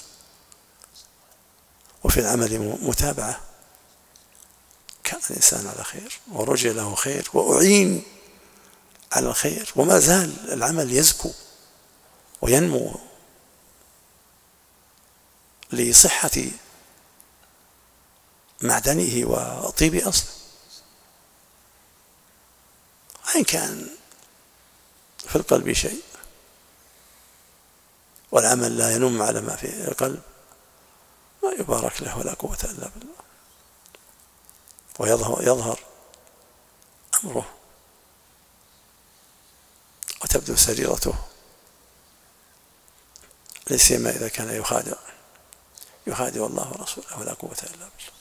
وفي العمل متابعة، كان الإنسان على خير ورجي له خير وأعين على الخير، وما زال العمل يزكو وينمو لصحة معدنه وطيب أصله. وإن كان في القلب شيء والعمل لا ينم على ما في القلب ما يبارك له ولا قوة إلا بالله، ويظهر يظهر أمره وتبدو سريرته، لا سيما إذا كان يخادع يخادع الله ورسوله ولا قوة إلا بالله.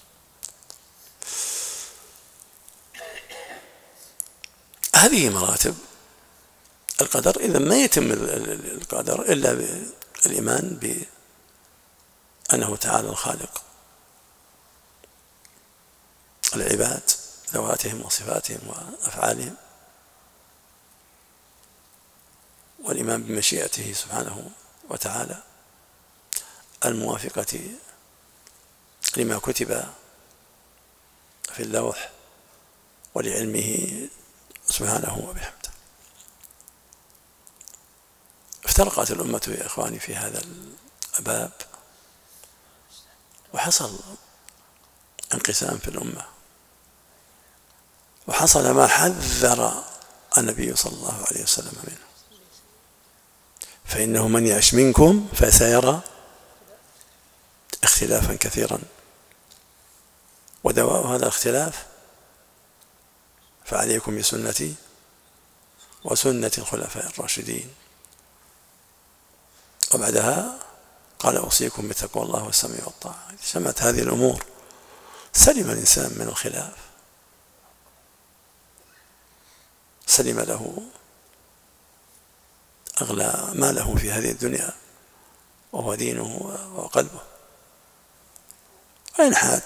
هذه مراتب القدر. إذا ما يتم القدر إلا بالإيمان بأنه تعالى الخالق العباد ذواتهم وصفاتهم وأفعالهم، والإيمان بمشيئته سبحانه وتعالى الموافقة لما كتب في اللوح ولعلمه سبحانه وبحمده. افترقت الأمة يا إخواني في هذا الباب، وحصل انقسام في الأمة، وحصل ما حذر النبي صلى الله عليه وسلم منه. فإنه من يعش منكم فسيرى اختلافا كثيرا، ودواء هذا الاختلاف فعليكم بسنتي وسنة الخلفاء الراشدين. وبعدها قال أوصيكم بتقوى الله والسمع والطاعة. إذا سمعت هذه الأمور سلم الإنسان من الخلاف، سلم له أغلى ما له في هذه الدنيا وهو دينه وقلبه. وإن حاد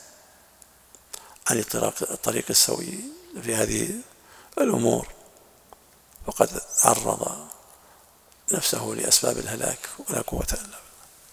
عن الطريق السوي في هذه الأمور فقد عرض نفسه لأسباب الهلاك ولا قوة إلا بالله.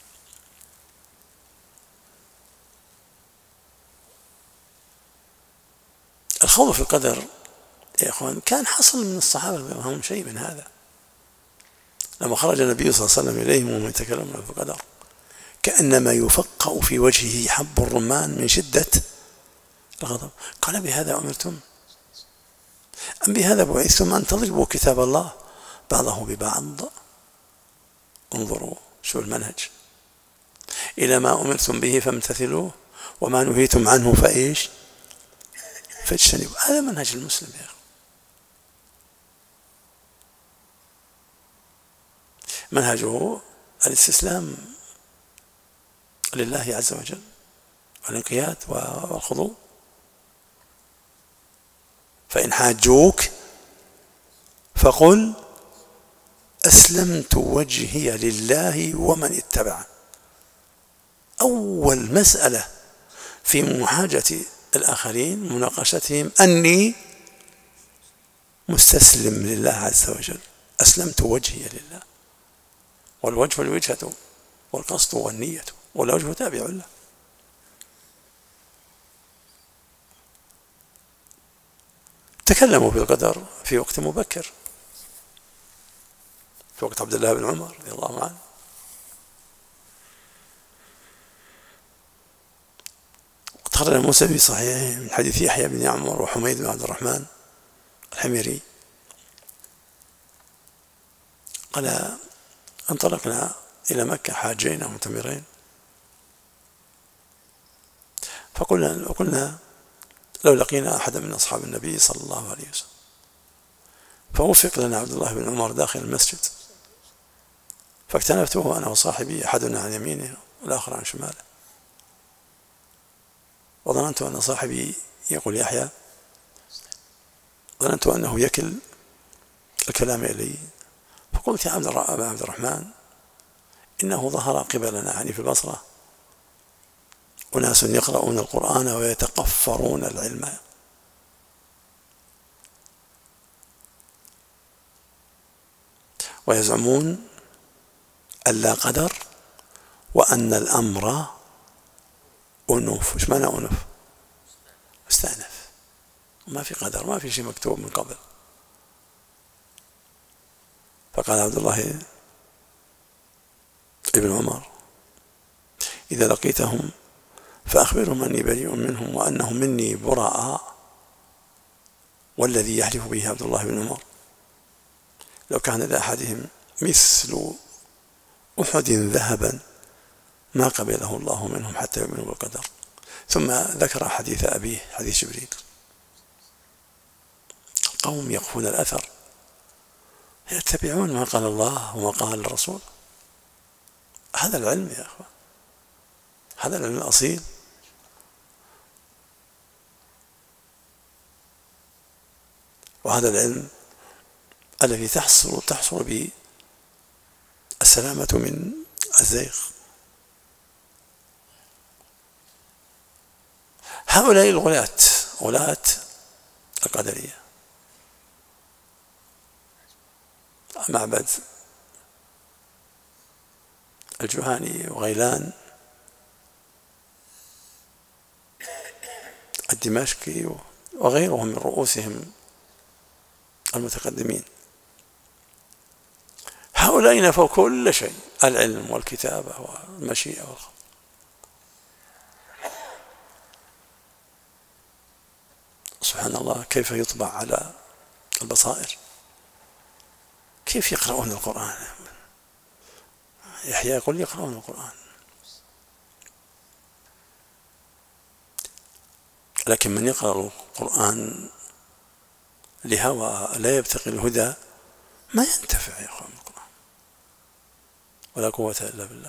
الخوض في القدر يا إخوان كان حصل من الصحابة رضي الله عنهم شيء من هذا. لما خرج النبي صلى الله عليه وسلم إليهم وهم يتكلمون في القدر كأنما يفقأ في وجهه حب الرمان من شدة الغضب. قال بهذا أمرتم أم بهذا بعثتم أن تضربوا كتاب الله بعضه ببعض؟ انظروا شو المنهج. إلى ما أمرتم به فامتثلوه وما نهيتم عنه فإيش فاجتنبوا. هذا منهج المسلم يا أخي. منهجه الاستسلام لله عز وجل والانقياد والخضوع. فإن حاجوك فقل أسلمت وجهي لله ومن اتبع. أول مسألة في محاجة الآخرين مناقشتهم أني مستسلم لله عز وجل، أسلمت وجهي لله. والوجه الوجهة والقصد والنية، والوجه تابع له. تكلموا بالقدر في وقت مبكر، في وقت عبد الله بن عمر رضي الله عنه. خرج موسى في صحيحه من حديث يحيى بن عمر وحميد بن عبد الرحمن الحميري قال انطلقنا إلى مكة حاجين أو معتمرين، فقلنا وقلنا لو لقينا أحدا من أصحاب النبي صلى الله عليه وسلم، فوفق لنا عبد الله بن عمر داخل المسجد، فاكتنفته أنا وصاحبي، أحدنا عن يمينه والآخر عن شماله، وظننت أن صاحبي يقول يحيى، ظننت أنه يكل الكلام إلي، فقلت يا عبد أبا عبد الرحمن إنه ظهر قبلنا يعني في البصرة أناس يقرؤون القرآن ويتقفرون العلم، ويزعمون أن لا قدر وأن الأمر أنوف. إيش معنى أنوف؟ مستأنف، ما في قدر، ما في شيء مكتوب من قبل. فقال عبد الله ابن عمر إذا لقيتهم فأخبرهم أني بريء منهم وأنهم مني براء، والذي يحلف به عبد الله بن عمر لو كان لأحدهم مثل أحد ذهبا ما قبله الله منهم حتى يؤمنوا بالقدر. ثم ذكر حديث أبيه حديث جبريل، القوم يقفون الأثر يتبعون ما قال الله وما قال الرسول. هذا العلم يا أخوان، هذا العلم الأصيل. وهذا العلم الذي تحصل تحصل به السلامة من الزيغ. هؤلاء الغلاة غلاة القدرية، معبد الجهاني وغيلان الدمشقي وغيرهم من رؤوسهم المتقدمين، هؤلاء نفوا كل شيء، العلم والكتابة والمشيئة والخلق. سبحان الله، كيف يطبع على البصائر، كيف يقرؤون القرآن. يحيى يقول يقرؤون القرآن، لكن من يقرأ القرآن لهوى لا يبتغي الهدى ما ينتفع يا أخوان القرآن، ولا قوة إلا بالله.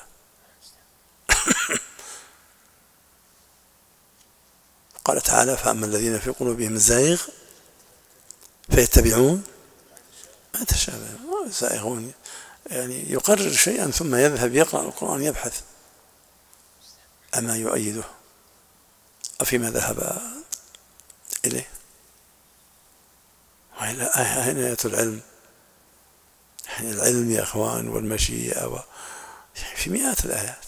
قال تعالى فأما الذين في قلوبهم زيغ فيتبعون ما تشابه. زائغون يعني يقرر شيئا ثم يذهب يقرأ القرآن يبحث أما يؤيده أفيما ذهب إليه. عناية العلم، العلم يا أخوان والمشيئة في مئات الآيات.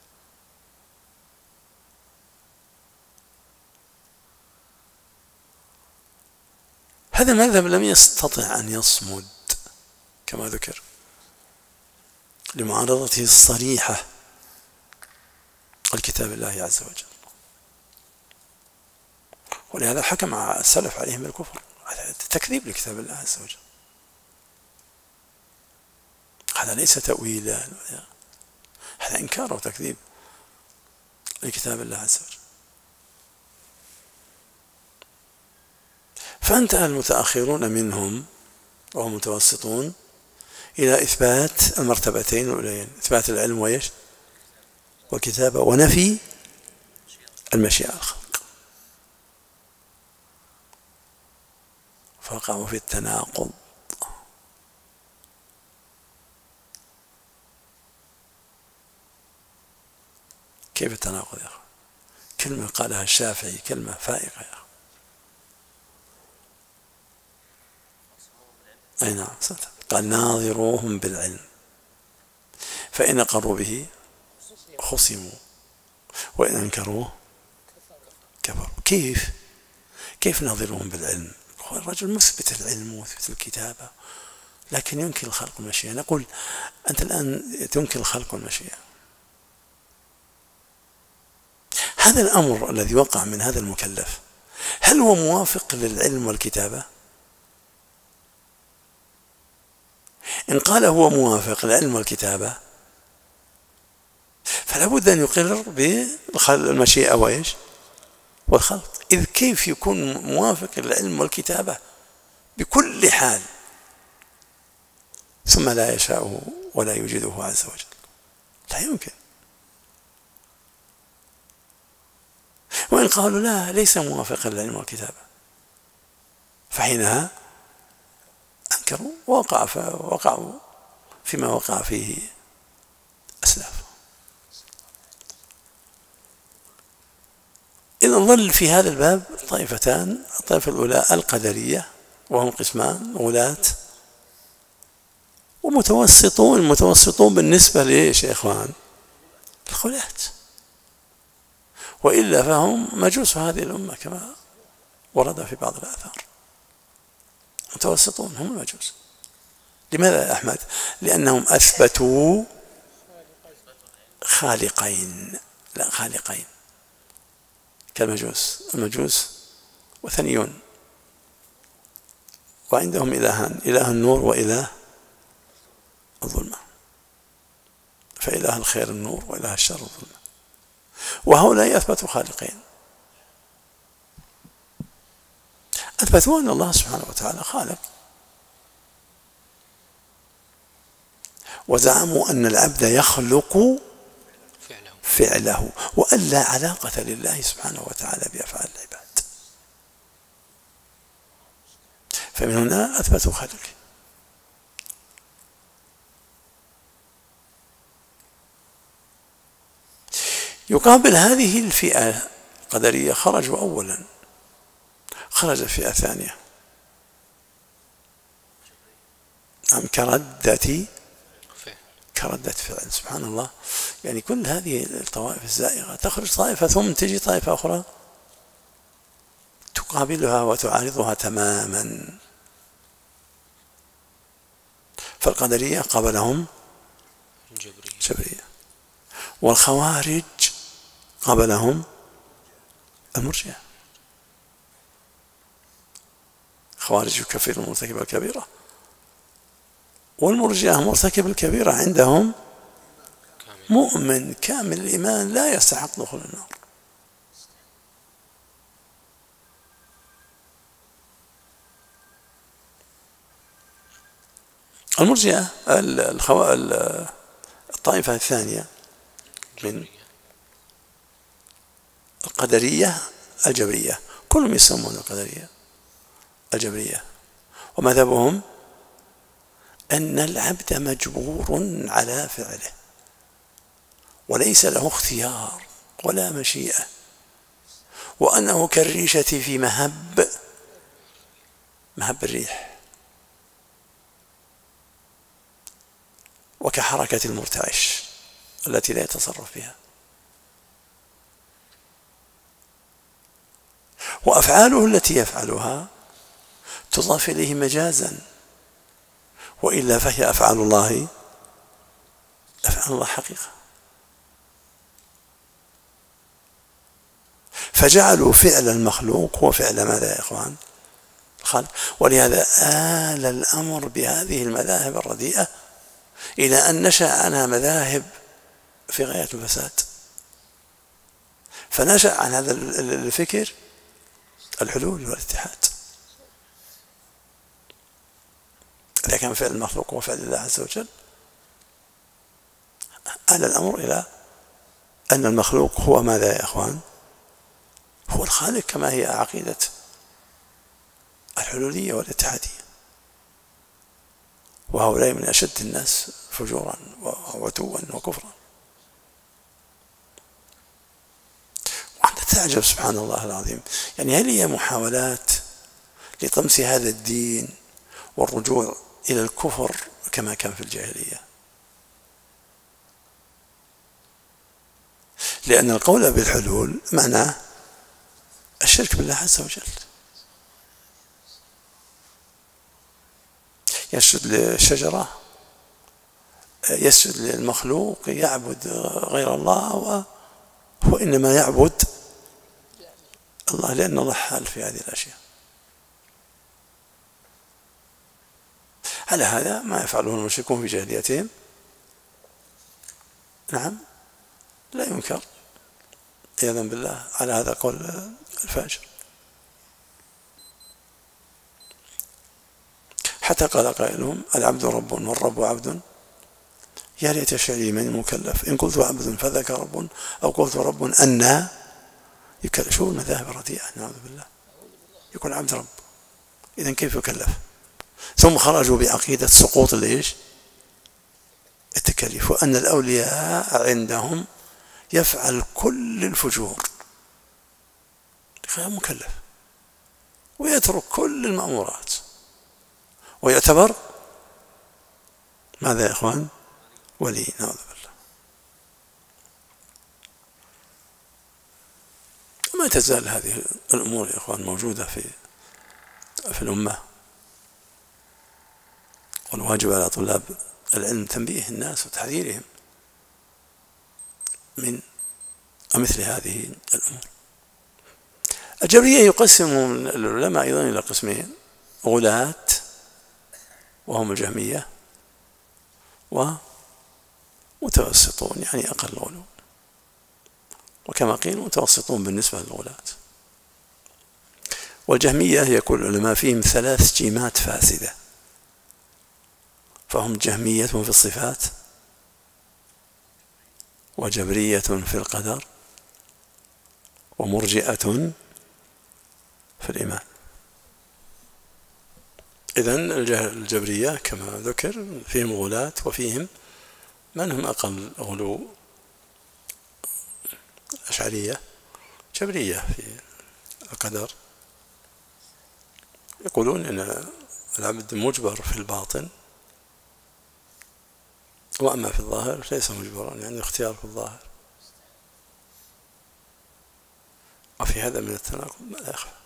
هذا المذهب لم يستطع أن يصمد كما ذكر لمعارضته الصريحة الكتاب الله عز وجل، ولهذا حكم السلف عليهم بالكفر، تكذيب لكتاب الله عز وجل. هذا ليس تأويلا، هذا إنكار وتكذيب لكتاب الله عز وجل. فانتهى المتأخرون منهم وهم متوسطون إلى إثبات المرتبتين الأوليين، إثبات العلم وإيش والكتابة، ونفي المشيئة الخلق، فوقعوا في التناقض. كيف التناقض يا أخي؟ كلمة قالها الشافعي كلمة فائقة يا أخي. أي نعم، قال ناظروهم بالعلم فإن أقروا به خصموا وإن أنكروه كفروا. كيف كيف ناظروهم بالعلم هو الرجل مثبت العلم ومثبت الكتابة، لكن ينكر الخلق والمشيئة. نقول أنت الآن تنكر الخلق والمشيئة، هذا الأمر الذي وقع من هذا المكلف هل هو موافق للعلم والكتابة؟ إن قال هو موافق للعلم والكتابة فلا بد أن يقرر بالمشيئة وإيش والخلق، إذ كيف يكون موافق للعلم والكتابة بكل حال ثم لا يشاءه ولا يوجده عز وجل؟ لا يمكن. وإن قالوا لا ليس موافقا للعلم والكتابة فحينها أنكروا ووقع وقعوا فيما وقع فيه أسلاف. إذا ظل في هذا الباب طائفتان، الطائفة الأولى القدرية وهم قسمان غلاة، ومتوسطون. المتوسطون بالنسبة لإيش يا إخوان؟ الغلاة، وإلا فهم مجوس هذه الأمة كما ورد في بعض الآثار. متوسطون هم المجوس. لماذا يا أحمد؟ لأنهم أثبتوا خالقين، لا خالقين كالمجوس. المجوس وثنيون وعندهم إلهان، إله النور وإله الظلمة، فإله الخير النور وإله الشر الظلمة، وهؤلاء أثبتوا خالقين، أثبتوا أن الله سبحانه وتعالى خالق، وزعموا أن العبد يخلق فعله وأن لا علاقة لله سبحانه وتعالى بأفعال العباد. فمن هنا أثبتوا خلقه. يقابل هذه الفئة القدرية خرجوا أولا، خرج فئة ثانية أم كردة كردة فعل. سبحان الله، يعني كل هذه الطوائف الزائغة تخرج طائفة ثم تجي طائفة أخرى تقابلها وتعارضها تماما. فالقدرية قابلهم الجبرية، والخوارج قابلهم المرجئة. خوارج يكفر المرتكب الكبيرة، والمرجئة مرتكب الكبيرة عندهم مؤمن كامل الإيمان لا يستحق دخول النار. المرجئة الطائفة الثانية من القدرية الجبرية، كلهم يسمون القدرية الجبرية، ومذهبهم أن العبد مجبور على فعله وليس له اختيار ولا مشيئة، وأنه كالريشة في مهب مهب الريح، وكحركة المرتعش التي لا يتصرف بها، وأفعاله التي يفعلها تضاف إليه مجازا، وإلا فهي أفعال الله أفعال الله حقيقة. فجعلوا فعل المخلوق هو فعل ماذا يا إخوان؟ الخالق. ولهذا آل الأمر بهذه المذاهب الرديئة إلى أن نشأ عنها مذاهب في غاية الفساد. فنشأ عن هذا الفكر الحلول والاتحاد، إذا كان فعل المخلوق هو فعل الله عز وجل، آل الأمر إلى أن المخلوق هو ماذا يا أخوان؟ هو الخالق، كما هي عقيدة الحلولية والاتحادية. وهؤلاء من أشد الناس فجورا وعتوا وكفرا. وأنت تعجب سبحان الله العظيم، يعني هل هي محاولات لطمس هذا الدين والرجوع إلى الكفر كما كان في الجاهلية؟ لأن القول بالحلول معناه الشرك بالله عز وجل. يسجد للشجرة، يسجد للمخلوق، يعبد غير الله، هو إنما يعبد الله لأن الله حال في هذه الأشياء. على هذا ما يفعله المشركون في جاهليتهم نعم لا ينكر عياذا بالله، على هذا قول الفاجر. حتى قال قائلهم العبد رب والرب عبد، يا ليت شعري من المكلف إن قلت عبد فذاك رب أو قلت رب أنى يكلف. شو المذاهب الرديئة نعوذ بالله، يكون عبد رب، إذن كيف يكلف؟ ثم خرجوا بعقيدة سقوط ليش التكاليف، وأن الأولياء عندهم يفعل كل الفجور غير مكلف ويترك كل المأمورات ويعتبر ماذا يا إخوان؟ ولي. نعوذ بالله. ما تزال هذه الأمور يا إخوان موجودة في في الأمة، والواجب على طلاب العلم تنبيه الناس وتحذيرهم من مثل هذه الأمور. الجبرية يقسم العلماء أيضا إلى قسمين: غلاة وهم الجهمية، ومتوسطون يعني أقل غلو، وكما قيل متوسطون بالنسبة للغلاة. والجهمية يقول العلماء فيهم ثلاث جيمات فاسدة، فهم جهمية في الصفات، وجبرية في القدر، ومرجئة في الإيمان. إذن الجبرية كما ذكر فيهم غلاة وفيهم من هم أقل غلو: أشعرية، جبرية في القدر، يقولون إن العبد مجبر في الباطن، وأما في الظاهر ليس مجبرا، يعني اختيار في الظاهر. وفي هذا من التناقض ما لا يخفى.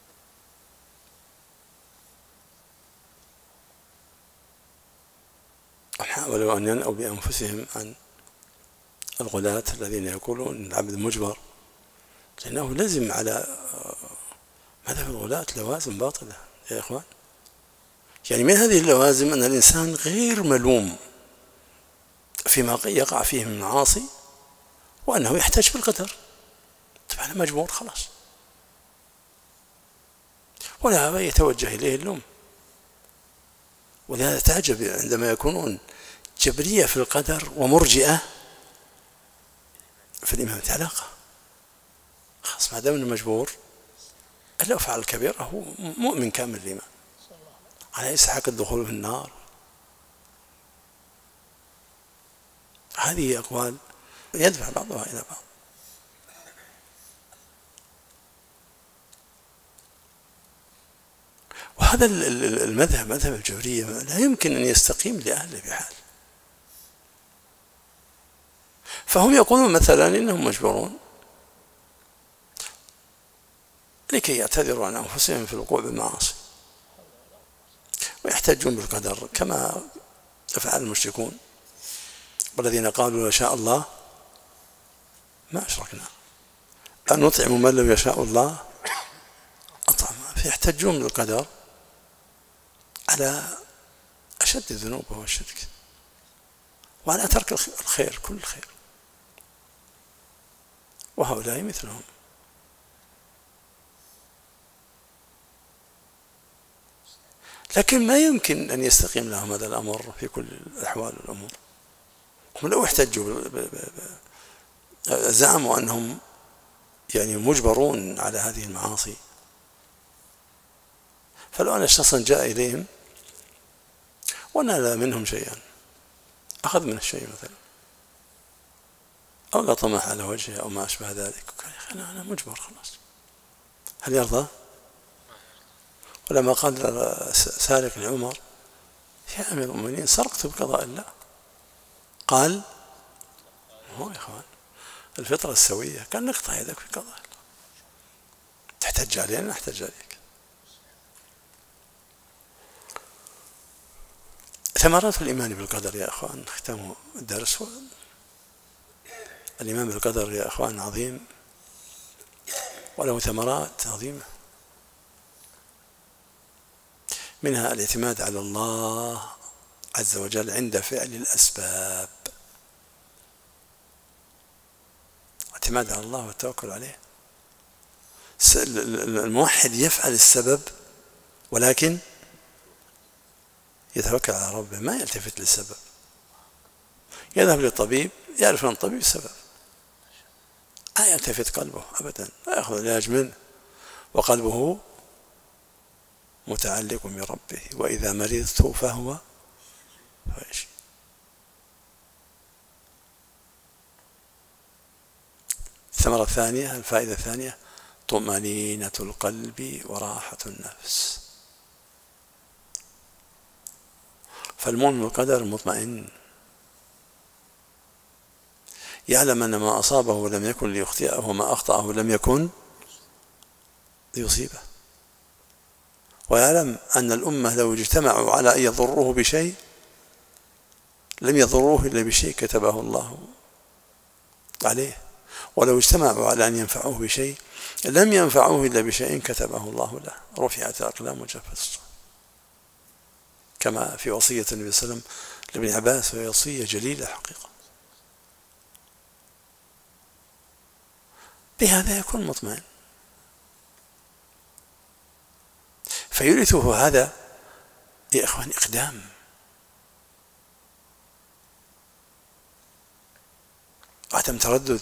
حاولوا أن ينأوا بأنفسهم عن الغلاة الذين يقولون أن العبد مجبر، لأنه لزم على مذهب الغلاة لوازم باطلة يا إخوان. يعني من هذه اللوازم أن الإنسان غير ملوم فيما يقع فيه من معاصي، وأنه يحتاج بالقدر. طبعا أنا مجبور خلاص، ولا يتوجه إليه اللوم. ولهذا تعجب عندما يكونون جبرية في القدر ومرجئة في الإيمان. علاقة خاص، ما دام انه مجبور إلا فعل الكبيرة هو مؤمن كامل الإيمان على يستحق الدخول في النار. هذه أقوال يدفع بعضها إلى بعض. وهذا المذهب مذهب الجبرية لا يمكن أن يستقيم لأهله بحال. فهم يقولون مثلا إنهم مجبرون لكي يعتذروا عن أنفسهم في الوقوع بالمعاصي، ويحتجون بالقدر كما يفعل المشركون، والذين قالوا لو شاء الله ما أشركنا، أن نطعم من لو يشاء الله أطعمه. فيحتجون بالقدر على أشد الذنوب وهو الشرك، وعلى ترك الخير كل الخير. وهؤلاء مثلهم. لكن ما يمكن أن يستقيم لهم هذا الأمر في كل الأحوال والأمور. هم لو احتجوا زعموا أنهم يعني مجبرون على هذه المعاصي، فلو أن شخصا جاء إليهم ونال منهم شيئا، أخذ من الشيء مثلا، أو لطمح على وجهه أو ما أشبه ذلك، قال أنا مجبر خلاص، هل يرضى؟ ولما قال سارق لعمر يا أمير المؤمنين سرقت بقضاء الله، قال هو يا إخوان الفطرة السوية، قال نقطع يدك في قضاء الله، تحتج علينا نحتج عليك. ثمرات الإيمان بالقدر يا أخوان، ختام الدرس. الإيمان بالقدر يا أخوان عظيم وله ثمرات عظيمة، منها الاعتماد على الله عز وجل عند فعل الأسباب، اعتماد على الله والتوكل عليه. الموحد يفعل السبب ولكن يتوكل على ربه، ما يلتفت للسبب. يذهب للطبيب يعرف أن الطبيب السبب، لا يلتفت قلبه أبدا، لا يأخذ العلاج منه، وقلبه متعلق بربه. وإذا مرضت فهو فيشفي. الثمرة الثانية، الفائدة الثانية، طمأنينة القلب وراحة النفس. فالمؤمن بالقدر مطمئن، يعلم أن ما أصابه لم يكن ليخطئه وما أخطأه لم يكن ليصيبه، ويعلم أن الأمة لو اجتمعوا على أن يضروه بشيء لم يضروه إلا بشيء كتبه الله عليه، ولو اجتمعوا على أن ينفعوه بشيء لم ينفعوه إلا بشيء كتبه الله له. رفعت الأقلام وجفت الصحف، كما في وصية النبي صلى الله عليه وسلم لابن عباس، وهي وصية جليلة حقيقة. بهذا يكون مطمئن، فيورثه هذا يا إخوان إقدام، عدم تردد.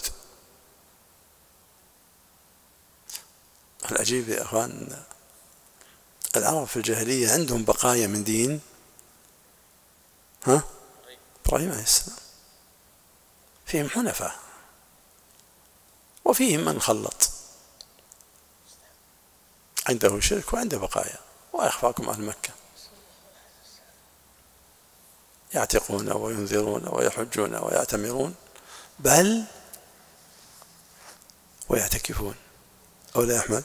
العجيب يا إخوان، العرب في الجاهلية عندهم بقايا من دين ها إبراهيم عليه السلام، فيهم حنفاء وفيهم من خلط، عنده شرك وعنده بقايا. ويخفاكم أهل مكة يعتقون وينذرون ويحجون ويعتمرون، بل ويعتكفون. أو لا أحمد؟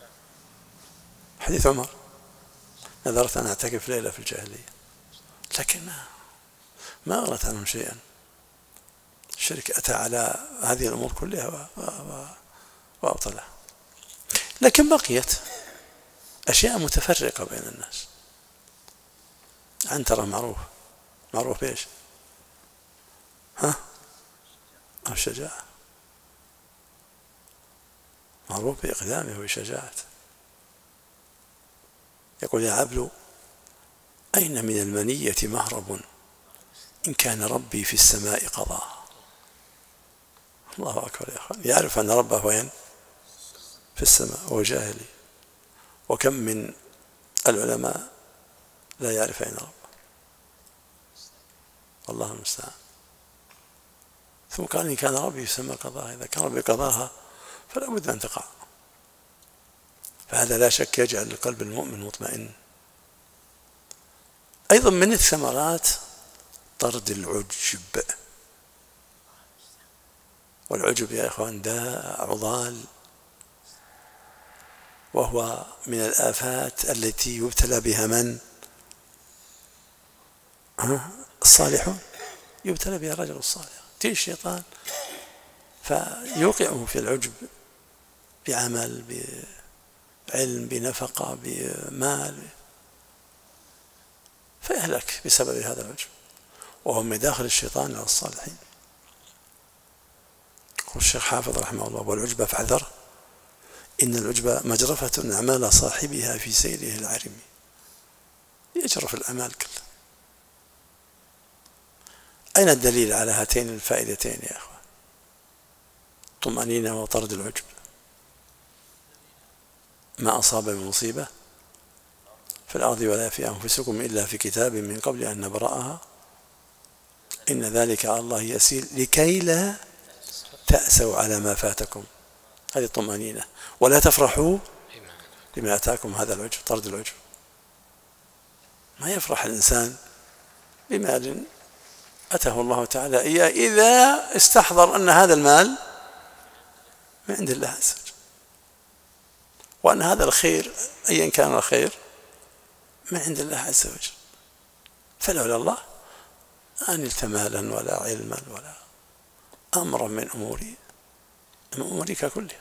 حديث عمر، نذرت أن أعتكف ليلة في الجاهلية، لكن ما ما أغنت عنهم شيئا. الشرك أتى على هذه الأمور كلها وأبطلها، لكن بقيت أشياء متفرقة بين الناس. عنترة معروف، معروف بإيش؟ ها؟ الشجاعة، معروف بإقدامه وشجاعته. يقول يا عبل أين من المنية مهرب إن كان ربي في السماء قضاء. الله أكبر يا أخوان، يعرف أن ربه وين؟ في السماء، وهو جاهلي. وكم من العلماء لا يعرف أين ربه، والله المستعان. ثم قال إن كان ربي في السماء قضاها، إذا كان ربي قضاها فلا بد أن تقع. فهذا لا شك يجعل القلب المؤمن مطمئن. أيضا من الثمرات طرد العجب، والعجب يا إخوان داء عضال، وهو من الآفات التي يبتلى بها من؟ الصالحون، يبتلى بها الرجل الصالح. تأتي الشيطان فيوقعه في العجب بعمل، بعلم، بنفقة، بمال، فيهلك بسبب هذا العجب، وهو من داخل الشيطان على الصالحين. يقول الشيخ حافظ رحمه الله والعجب فاحذر إن العجب مجرفة أعمال صاحبها في سيره العرم. يجرف الأعمال كلها. أين الدليل على هاتين الفائدتين يا أخوان؟ طمأنينة وطرد العجب. ما أصاب من مصيبة في الأرض ولا في أنفسكم إلا في كتاب من قبل أن نبرأها إن ذلك على الله يسير لكي لا تأسوا على ما فاتكم. هذه الطمأنينة. ولا تفرحوا بما أتاكم. هذا العجب، طرد العجب. ما يفرح الإنسان بمال أتاه الله تعالى إياه إذا استحضر أن هذا المال من عند الله عز وجل، وأن هذا الخير أيا كان الخير من عند الله عز وجل. فلولا الله ما نلت مالا ولا علما ولا أمرا من أموري من أمورك كلها.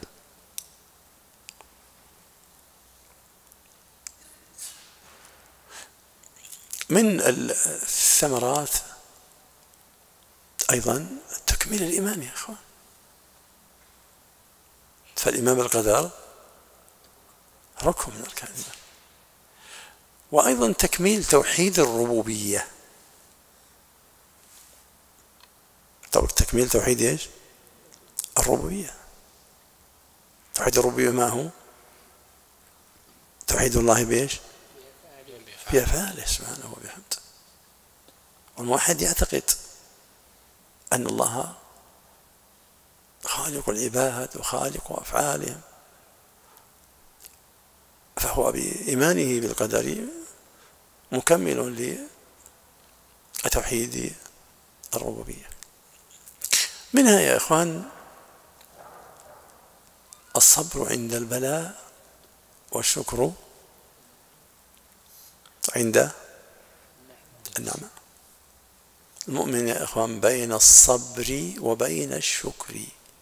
من الثمرات أيضا تكميل الإيمان يا أخوان، فالإيمان بالقدر ركن من أركان الإيمان. وأيضا تكميل توحيد الربوبية، تكميل توحيد ايش؟ الربوبية. توحيد الربوبية ما هو؟ توحيد الله بايش؟ بأفعاله سبحانه وبحمده. والموحد يعتقد أن الله خالق العباد وخالق أفعالهم، فهو بإيمانه بالقدر مكمل لتوحيد الربوبية. منها يا إخوان الصبر عند البلاء والشكر عند النعمة. المؤمن يا إخوان بين الصبر وبين الشكر،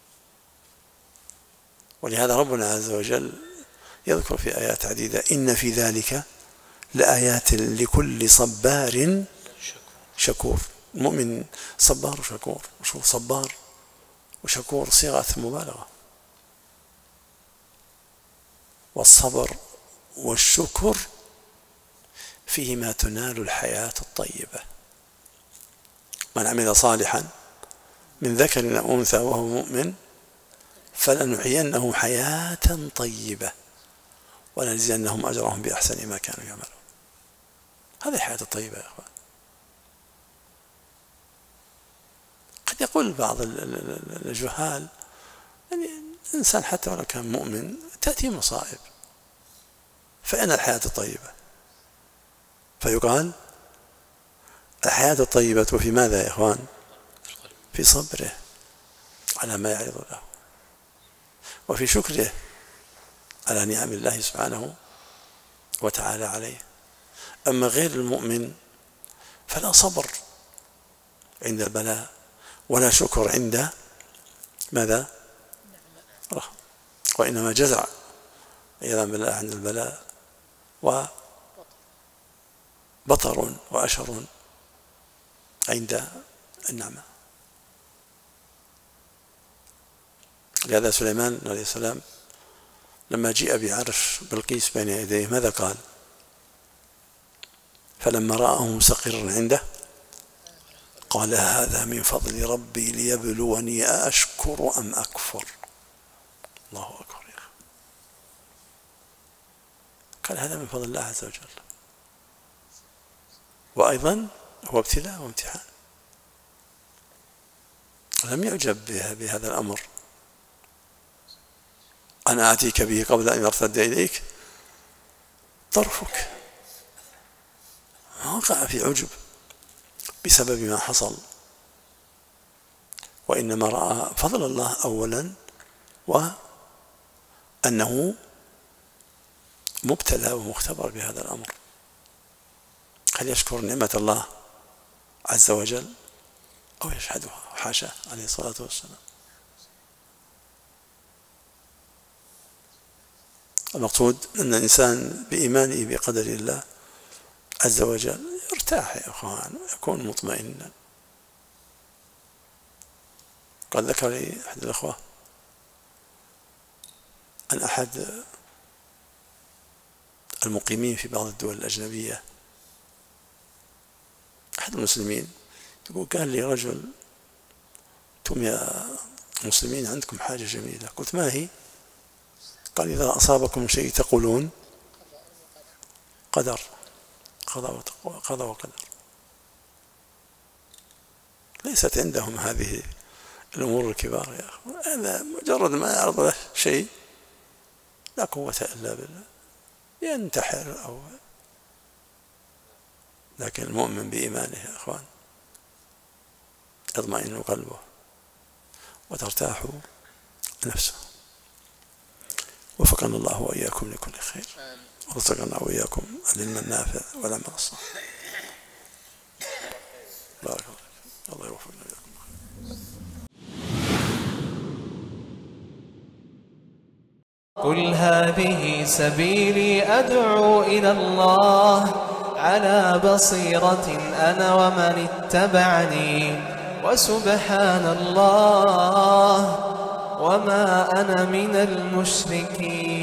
ولهذا ربنا عز وجل يذكر في آيات عديدة إن في ذلك لآيات لكل صبار شكور. المؤمن صبار وشكور. وشوف صبار وشكور صيغة مبالغة. والصبر والشكر فيهما تنال الحياة الطيبة. من عمل صالحا من ذكر أو أنثى وهو مؤمن فلنحيينه حياة طيبة ولنجزينهم أجرهم بأحسن ما كانوا يعملون. هذه الحياة الطيبة يا أخوان. قد يقول بعض الجهال يعني الإنسان حتى ولو كان مؤمن تأتي مصائب، فأين الحياة الطيبة؟ فيقال الحياة الطيبة في ماذا يا إخوان؟ في صبره على ما يعرض له، وفي شكره على نعم الله سبحانه وتعالى عليه. أما غير المؤمن فلا صبر عند البلاء ولا شكر عند ماذا؟ رحم. وإنما جزع عياذا بالله عند البلاء وبطر وأشر عند النعمة. لهذا سليمان عليه السلام لما جيء بعرش بلقيس بين يديه ماذا قال؟ فلما رآه مستقرا عنده قال هذا من فضل ربي ليبلوني أأشكر أم أكفر. الله أكبر يا أخي. قال هذا من فضل الله عز وجل، وأيضا هو ابتلاء وامتحان. لم يعجب بهذا الأمر، أنا آتيك به قبل أن يرتد إليك طرفك. وقع في عجب بسبب ما حصل، وإنما رأى فضل الله أولا وأنه مبتلى ومختبر بهذا الأمر. هل يشكر نعمة الله عز وجل أو يشهدها؟ حاشا عليه الصلاة والسلام. المقصود أن الإنسان بإيمانه بقدر الله عز وجل يرتاح يا أخوان ويكون مطمئنا. قد ذكر لي أحد الأخوة أن أحد المقيمين في بعض الدول الأجنبية أحد المسلمين يقول قال لي رجل أنتم يا مسلمين عندكم حاجة جميلة. قلت ما هي؟ قال إذا أصابكم شيء تقولون قدر قضى وقدر. ليست عندهم هذه الأمور الكبار يا أخي. هذا مجرد ما يعرض له شيء لا قوة إلا بالله ينتحر أو. لكن المؤمن بإيمانه يا أخوان يطمئن قلبه وترتاح نفسه. وفقنا الله وإياكم لكل خير، ورزقنا وإياكم العلم النافع والعمل الصالح. قل هذه سبيلي أدعو إلى الله على بصيرة أنا ومن اتبعني وسبحان الله وما أنا من المشركين.